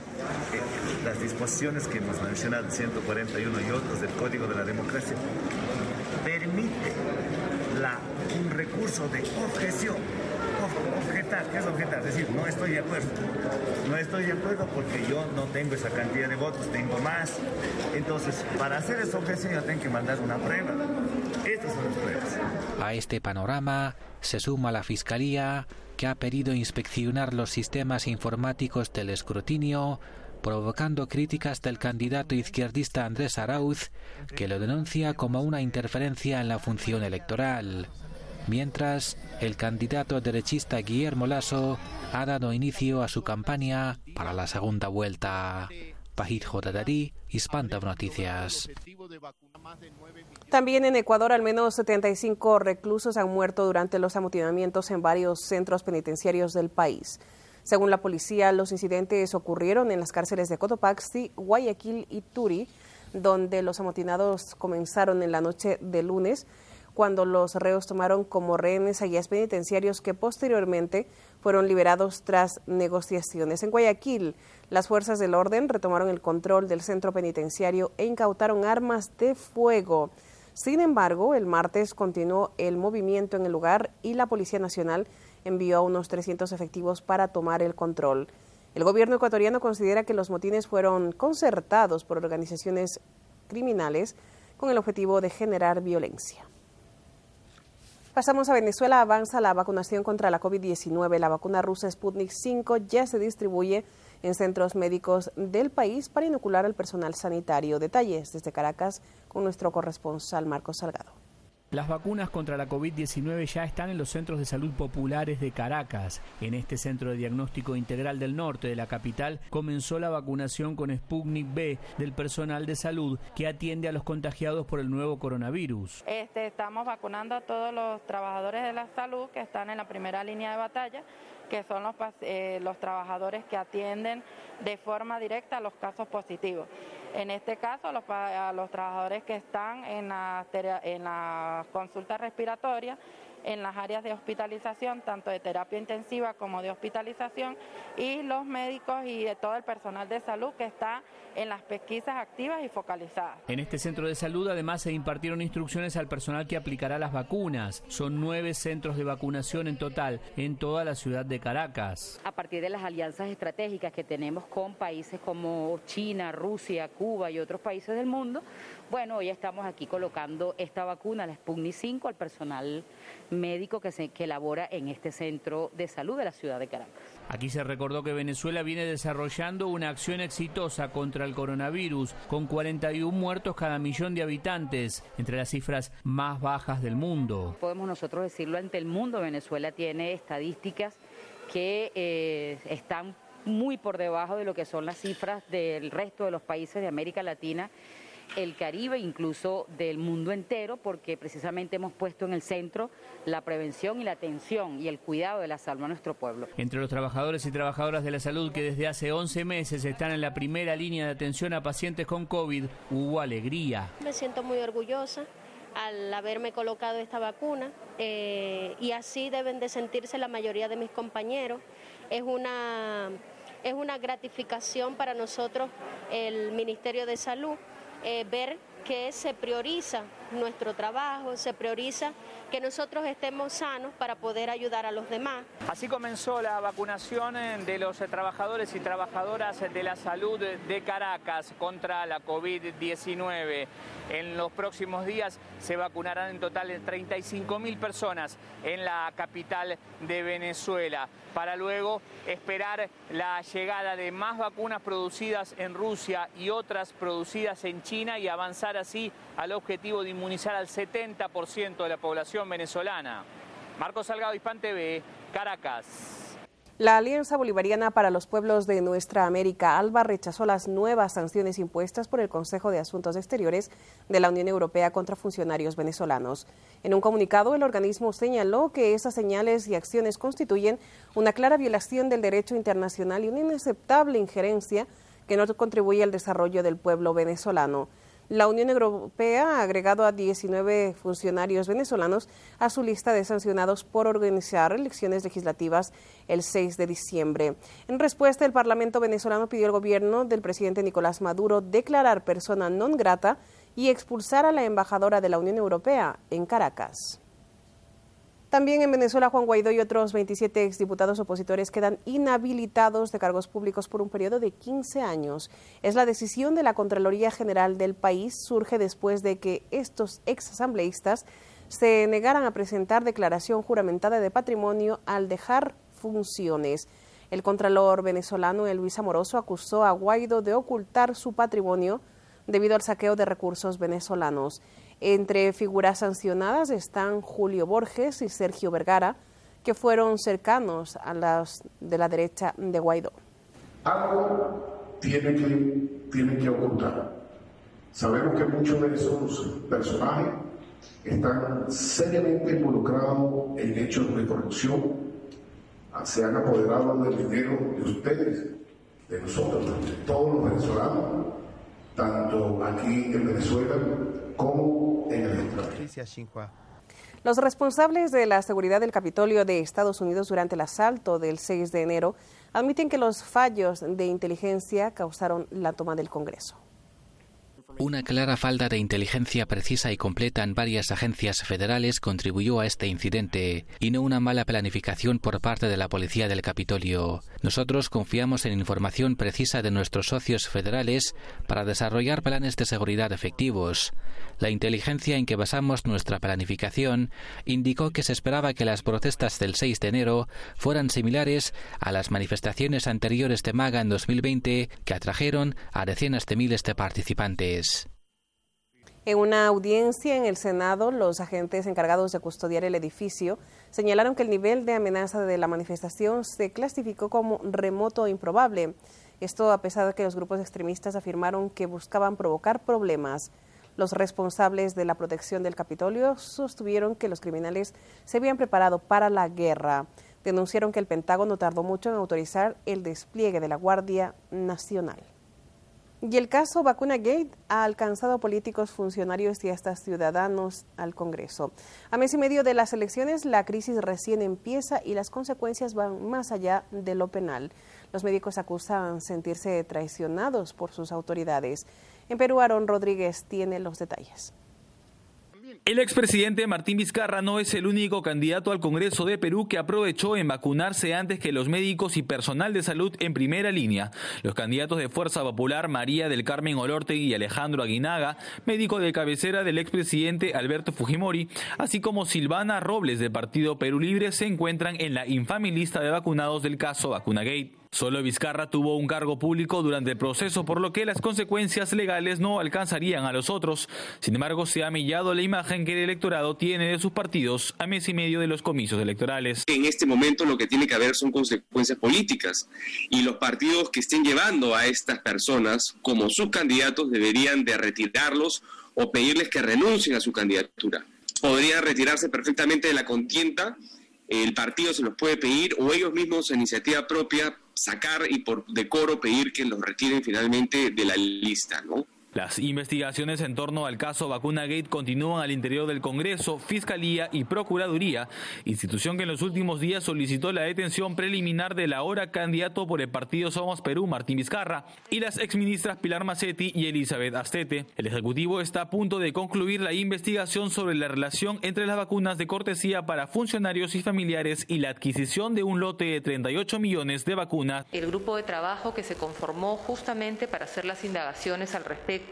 Las disposiciones que hemos mencionado, ciento cuarenta y uno y otros del Código de la Democracia, permite la, un recurso de objeción. Objetar, ¿qué es objetar? Es decir, no estoy de acuerdo. No estoy de acuerdo porque yo no tengo esa cantidad de votos, tengo más. Entonces, para hacer esa objeción yo tengo que mandar una prueba. Estas son las pruebas. A este panorama se suma la Fiscalía, que ha pedido inspeccionar los sistemas informáticos del escrutinio, provocando críticas del candidato izquierdista Andrés Arauz, que lo denuncia como una interferencia en la función electoral. Mientras, el candidato derechista Guillermo Lasso ha dado inicio a su campaña para la segunda vuelta. Pajit Jodadari, Hispantov Noticias. También en Ecuador, al menos setenta y cinco reclusos han muerto durante los amotinamientos en varios centros penitenciarios del país. Según la policía, los incidentes ocurrieron en las cárceles de Cotopaxi, Guayaquil y Turi, donde los amotinados comenzaron en la noche de lunes, cuando los reos tomaron como rehenes a guías penitenciarios que posteriormente fueron liberados tras negociaciones. En Guayaquil, las fuerzas del orden retomaron el control del centro penitenciario e incautaron armas de fuego. Sin embargo, el martes continuó el movimiento en el lugar y la Policía Nacional envió a unos trescientos efectivos para tomar el control. El gobierno ecuatoriano considera que los motines fueron concertados por organizaciones criminales con el objetivo de generar violencia. Pasamos a Venezuela. Avanza la vacunación contra la COVID diecinueve. La vacuna rusa Sputnik cinco ya se distribuye en centros médicos del país para inocular al personal sanitario. Detalles desde Caracas con nuestro corresponsal Marcos Salgado. Las vacunas contra la COVID diecinueve ya están en los centros de salud populares de Caracas. En este centro de diagnóstico integral del norte de la capital comenzó la vacunación con Sputnik V del personal de salud que atiende a los contagiados por el nuevo coronavirus. Este, estamos vacunando a todos los trabajadores de la salud que están en la primera línea de batalla, que son los, eh, los trabajadores que atienden de forma directa a los casos positivos. En este caso, a los, a los trabajadores que están en la, en la consulta respiratoria, en las áreas de hospitalización, tanto de terapia intensiva como de hospitalización, y los médicos y de todo el personal de salud que está en las pesquisas activas y focalizadas. En este centro de salud además se impartieron instrucciones al personal que aplicará las vacunas. Son nueve centros de vacunación en total en toda la ciudad de Caracas. A partir de las alianzas estratégicas que tenemos con países como China, Rusia, Cuba y otros países del mundo, bueno, hoy estamos aquí colocando esta vacuna, la Sputnik cinco, al personal médico que se que labora en este centro de salud de la ciudad de Caracas. Aquí se recordó que Venezuela viene desarrollando una acción exitosa contra el coronavirus, con cuarenta y uno muertos cada millón de habitantes, entre las cifras más bajas del mundo. Podemos nosotros decirlo ante el mundo, Venezuela tiene estadísticas que eh, están muy por debajo de lo que son las cifras del resto de los países de América Latina, el Caribe, incluso del mundo entero, porque precisamente hemos puesto en el centro la prevención y la atención y el cuidado de la salud a nuestro pueblo. Entre los trabajadores y trabajadoras de la salud que desde hace once meses están en la primera línea de atención a pacientes con COVID, hubo alegría. Me siento muy orgullosa al haberme colocado esta vacuna eh, y así deben de sentirse la mayoría de mis compañeros. Es una, es una gratificación para nosotros, el Ministerio de Salud, Eh, ver que se prioriza nuestro trabajo, se prioriza que nosotros estemos sanos para poder ayudar a los demás. Así comenzó la vacunación de los trabajadores y trabajadoras de la salud de Caracas contra la COVID diecinueve. En los próximos días se vacunarán en total treinta y cinco mil personas en la capital de Venezuela, para luego esperar la llegada de más vacunas producidas en Rusia y otras producidas en China y avanzar así al objetivo de inmunizar al setenta por ciento de la población venezolana. Marcos Salgado, Hispan T V, Caracas. La Alianza Bolivariana para los Pueblos de Nuestra América, ALBA, rechazó las nuevas sanciones impuestas por el Consejo de Asuntos Exteriores de la Unión Europea contra funcionarios venezolanos. En un comunicado, el organismo señaló que esas señales y acciones constituyen una clara violación del derecho internacional y una inaceptable injerencia que no contribuye al desarrollo del pueblo venezolano. La Unión Europea ha agregado a diecinueve funcionarios venezolanos a su lista de sancionados por organizar elecciones legislativas el seis de diciembre. En respuesta, el Parlamento venezolano pidió al gobierno del presidente Nicolás Maduro declarar persona non grata y expulsar a la embajadora de la Unión Europea en Caracas. También en Venezuela, Juan Guaidó y otros veintisiete exdiputados opositores quedan inhabilitados de cargos públicos por un periodo de quince años. Es la decisión de la Contraloría General del país, surge después de que estos exasambleístas se negaran a presentar declaración juramentada de patrimonio al dejar funciones. El contralor venezolano Luis Amoroso acusó a Guaidó de ocultar su patrimonio debido al saqueo de recursos venezolanos. Entre figuras sancionadas están Julio Borges y Sergio Vergara, que fueron cercanos a las de la derecha de Guaidó. Algo tiene que, tiene que ocultar. Sabemos que muchos de esos personajes están seriamente involucrados en hechos de corrupción, se han apoderado del dinero de ustedes, de nosotros, de todos los venezolanos, tanto aquí en Venezuela como en el extranjero. Los responsables de la seguridad del Capitolio de Estados Unidos durante el asalto del seis de enero admiten que los fallos de inteligencia causaron la toma del Congreso. Una clara falta de inteligencia precisa y completa en varias agencias federales contribuyó a este incidente, y no una mala planificación por parte de la policía del Capitolio. Nosotros confiamos en información precisa de nuestros socios federales para desarrollar planes de seguridad efectivos. La inteligencia en que basamos nuestra planificación indicó que se esperaba que las protestas del seis de enero fueran similares a las manifestaciones anteriores de MAGA en dos mil veinte, que atrajeron a decenas de miles de participantes. En una audiencia en el Senado, los agentes encargados de custodiar el edificio señalaron que el nivel de amenaza de la manifestación se clasificó como remoto e improbable. Esto a pesar de que los grupos extremistas afirmaron que buscaban provocar problemas. Los responsables de la protección del Capitolio sostuvieron que los criminales se habían preparado para la guerra. Denunciaron que el Pentágono tardó mucho en autorizar el despliegue de la Guardia Nacional. Y el caso VacunaGate ha alcanzado a políticos, funcionarios y hasta ciudadanos al Congreso. A mes y medio de las elecciones, la crisis recién empieza y las consecuencias van más allá de lo penal. Los médicos acusan sentirse traicionados por sus autoridades. En Perú, Aarón Rodríguez tiene los detalles. El expresidente Martín Vizcarra no es el único candidato al Congreso de Perú que aprovechó en vacunarse antes que los médicos y personal de salud en primera línea. Los candidatos de Fuerza Popular, María del Carmen Olórtegui y Alejandro Aguinaga, médico de cabecera del expresidente Alberto Fujimori, así como Silvana Robles del Partido Perú Libre, se encuentran en la infame lista de vacunados del caso VacunaGate. Solo Vizcarra tuvo un cargo público durante el proceso, por lo que las consecuencias legales no alcanzarían a los otros. Sin embargo, se ha mellado la imagen que el electorado tiene de sus partidos a mes y medio de los comicios electorales. En este momento lo que tiene que haber son consecuencias políticas, y los partidos que estén llevando a estas personas como sus candidatos deberían de retirarlos o pedirles que renuncien a su candidatura. Podrían retirarse perfectamente de la contienda, el partido se los puede pedir, o ellos mismos a iniciativa propia sacar y por decoro pedir que los retiren finalmente de la lista, ¿no? Las investigaciones en torno al caso VacunaGate continúan al interior del Congreso, Fiscalía y Procuraduría, institución que en los últimos días solicitó la detención preliminar del ahora candidato por el partido Somos Perú, Martín Vizcarra, y las exministras Pilar Macetti y Elizabeth Astete. El Ejecutivo está a punto de concluir la investigación sobre la relación entre las vacunas de cortesía para funcionarios y familiares y la adquisición de un lote de treinta y ocho millones de vacunas. El grupo de trabajo que se conformó justamente para hacer las indagaciones al respecto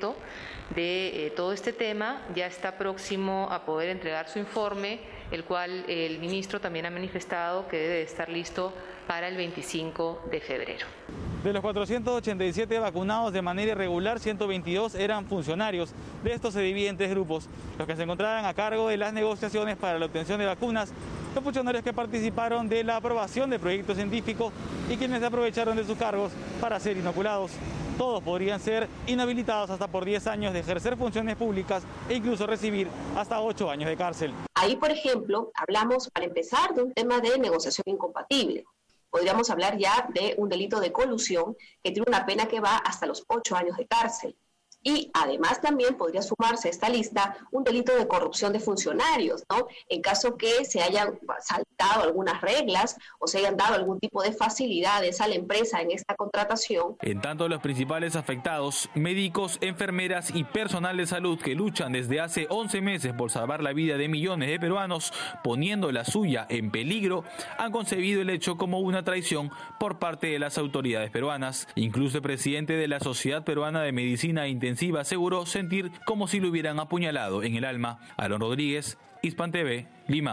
de eh, todo este tema ya está próximo a poder entregar su informe, el cual eh, el ministro también ha manifestado que debe estar listo para el veinticinco de febrero. De los cuatrocientos ochenta y siete vacunados de manera irregular, ciento veintidós eran funcionarios. De estos se dividen en tres grupos: los que se encontraban a cargo de las negociaciones para la obtención de vacunas, los funcionarios que participaron de la aprobación de proyectos científicos y quienes aprovecharon de sus cargos para ser inoculados. Todos podrían ser inhabilitados hasta por diez años de ejercer funciones públicas e incluso recibir hasta ocho años de cárcel. Ahí, por ejemplo, hablamos, para empezar, de un tema de negociación incompatible. Podríamos hablar ya de un delito de colusión que tiene una pena que va hasta los ocho años de cárcel. Y además también podría sumarse a esta lista un delito de corrupción de funcionarios, ¿no? En caso que se hayan saltado algunas reglas o se hayan dado algún tipo de facilidades a la empresa en esta contratación. En tanto, los principales afectados, médicos, enfermeras y personal de salud que luchan desde hace once meses por salvar la vida de millones de peruanos, poniendo la suya en peligro, han concebido el hecho como una traición por parte de las autoridades peruanas. Incluso el presidente de la Sociedad Peruana de Medicina Intensiva aseguró sentir como si lo hubieran apuñalado en el alma. Aarón Rodríguez, Hispan T V, Lima.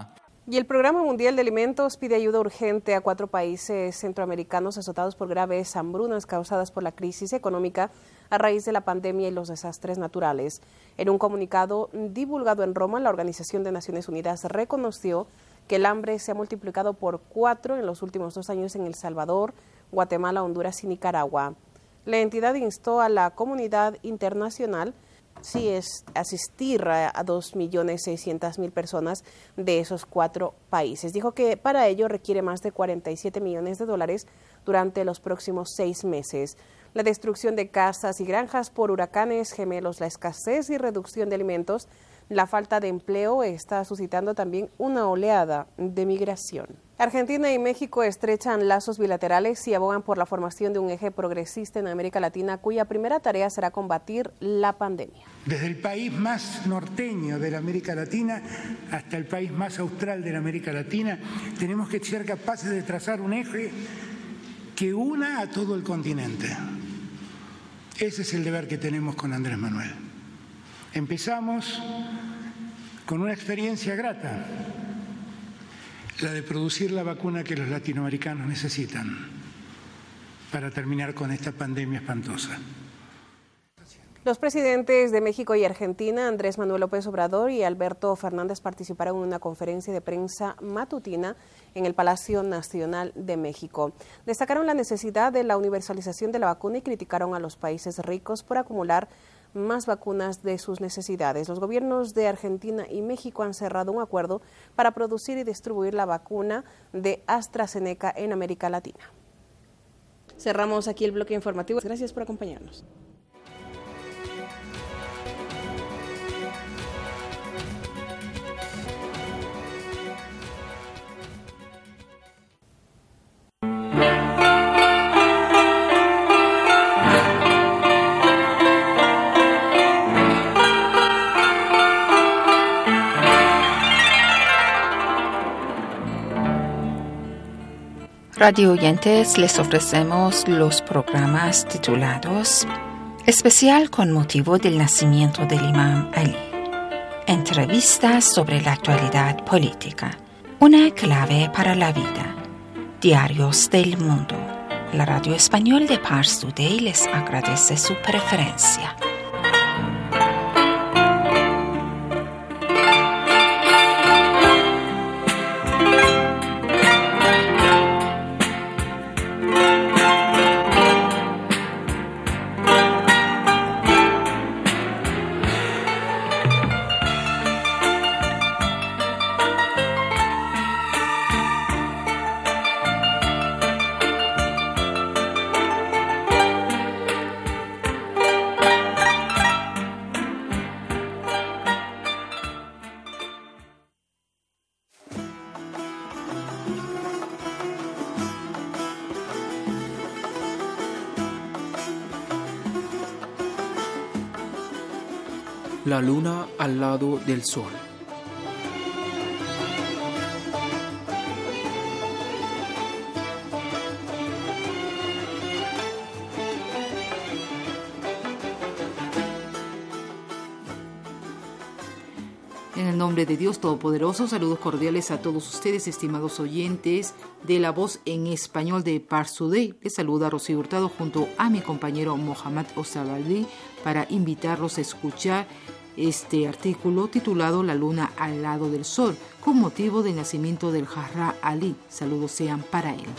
Y el Programa Mundial de Alimentos pide ayuda urgente a cuatro países centroamericanos azotados por graves hambrunas causadas por la crisis económica a raíz de la pandemia y los desastres naturales. En un comunicado divulgado en Roma, la Organización de Naciones Unidas reconoció que el hambre se ha multiplicado por cuatro en los últimos dos años en El Salvador, Guatemala, Honduras y Nicaragua. La entidad instó a la comunidad internacional sí es asistir a dos millones seiscientas mil personas de esos cuatro países. Dijo que para ello requiere más de cuarenta y siete millones de dólares durante los próximos seis meses. La destrucción de casas y granjas por huracanes gemelos, la escasez y reducción de alimentos, la falta de empleo está suscitando también una oleada de migración. Argentina y México estrechan lazos bilaterales y abogan por la formación de un eje progresista en América Latina, cuya primera tarea será combatir la pandemia. Desde el país más norteño de la América Latina hasta el país más austral de la América Latina, tenemos que ser capaces de trazar un eje que una a todo el continente. Ese es el deber que tenemos con Andrés Manuel. Empezamos con una experiencia grata, la de producir la vacuna que los latinoamericanos necesitan para terminar con esta pandemia espantosa. Los presidentes de México y Argentina, Andrés Manuel López Obrador y Alberto Fernández, participaron en una conferencia de prensa matutina en el Palacio Nacional de México. Destacaron la necesidad de la universalización de la vacuna y criticaron a los países ricos por acumular más vacunas de sus necesidades. Los gobiernos de Argentina y México han cerrado un acuerdo para producir y distribuir la vacuna de AstraZeneca en América Latina. Cerramos aquí el bloque informativo. Gracias por acompañarnos. Radio oyentes, les ofrecemos los programas titulados Especial con motivo del nacimiento del Imam Ali, Entrevistas sobre la actualidad política, Una clave para la vida, Diarios del Mundo. La Radio Español de Pars Today les agradece su preferencia. La luna al lado del sol. En el nombre de Dios Todopoderoso, saludos cordiales a todos ustedes, estimados oyentes de La Voz en Español de Pars Today. Les saluda Rocío Hurtado junto a mi compañero Mohammad Osabaldi para invitarlos a escuchar este artículo titulado La luna al lado del sol, con motivo del nacimiento del Jarrah Ali. Saludos sean para él.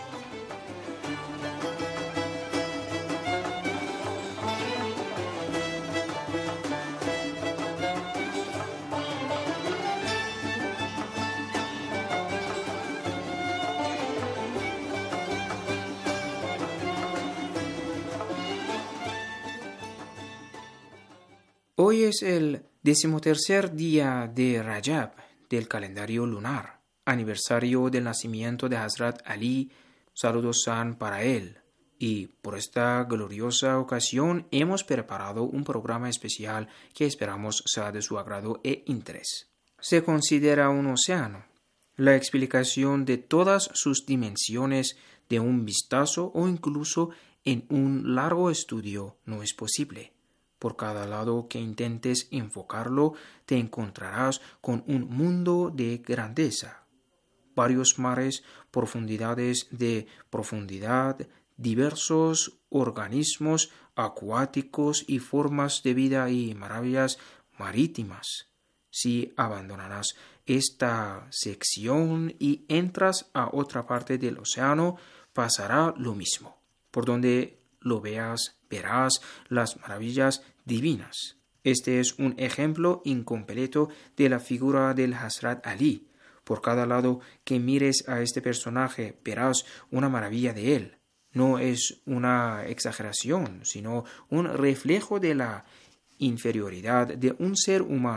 Hoy es el decimotercer día de Rajab del calendario lunar, aniversario del nacimiento de Hazrat Ali, saludos sean para él. Y por esta gloriosa ocasión hemos preparado un programa especial que esperamos sea de su agrado e interés. Se considera un océano. La explicación de todas sus dimensiones de un vistazo o incluso en un largo estudio no es posible. Por cada lado que intentes enfocarlo, te encontrarás con un mundo de grandeza. Varios mares, profundidades de profundidad, diversos organismos acuáticos y formas de vida y maravillas marítimas. Si abandonarás esta sección y entras a otra parte del océano, pasará lo mismo. Por donde lo veas, verás las maravillas divinas. Este es un ejemplo incompleto de la figura del Hazrat Ali. Por cada lado que mires a este personaje, verás una maravilla de él. No es una exageración, sino un reflejo de la inferioridad de un ser humano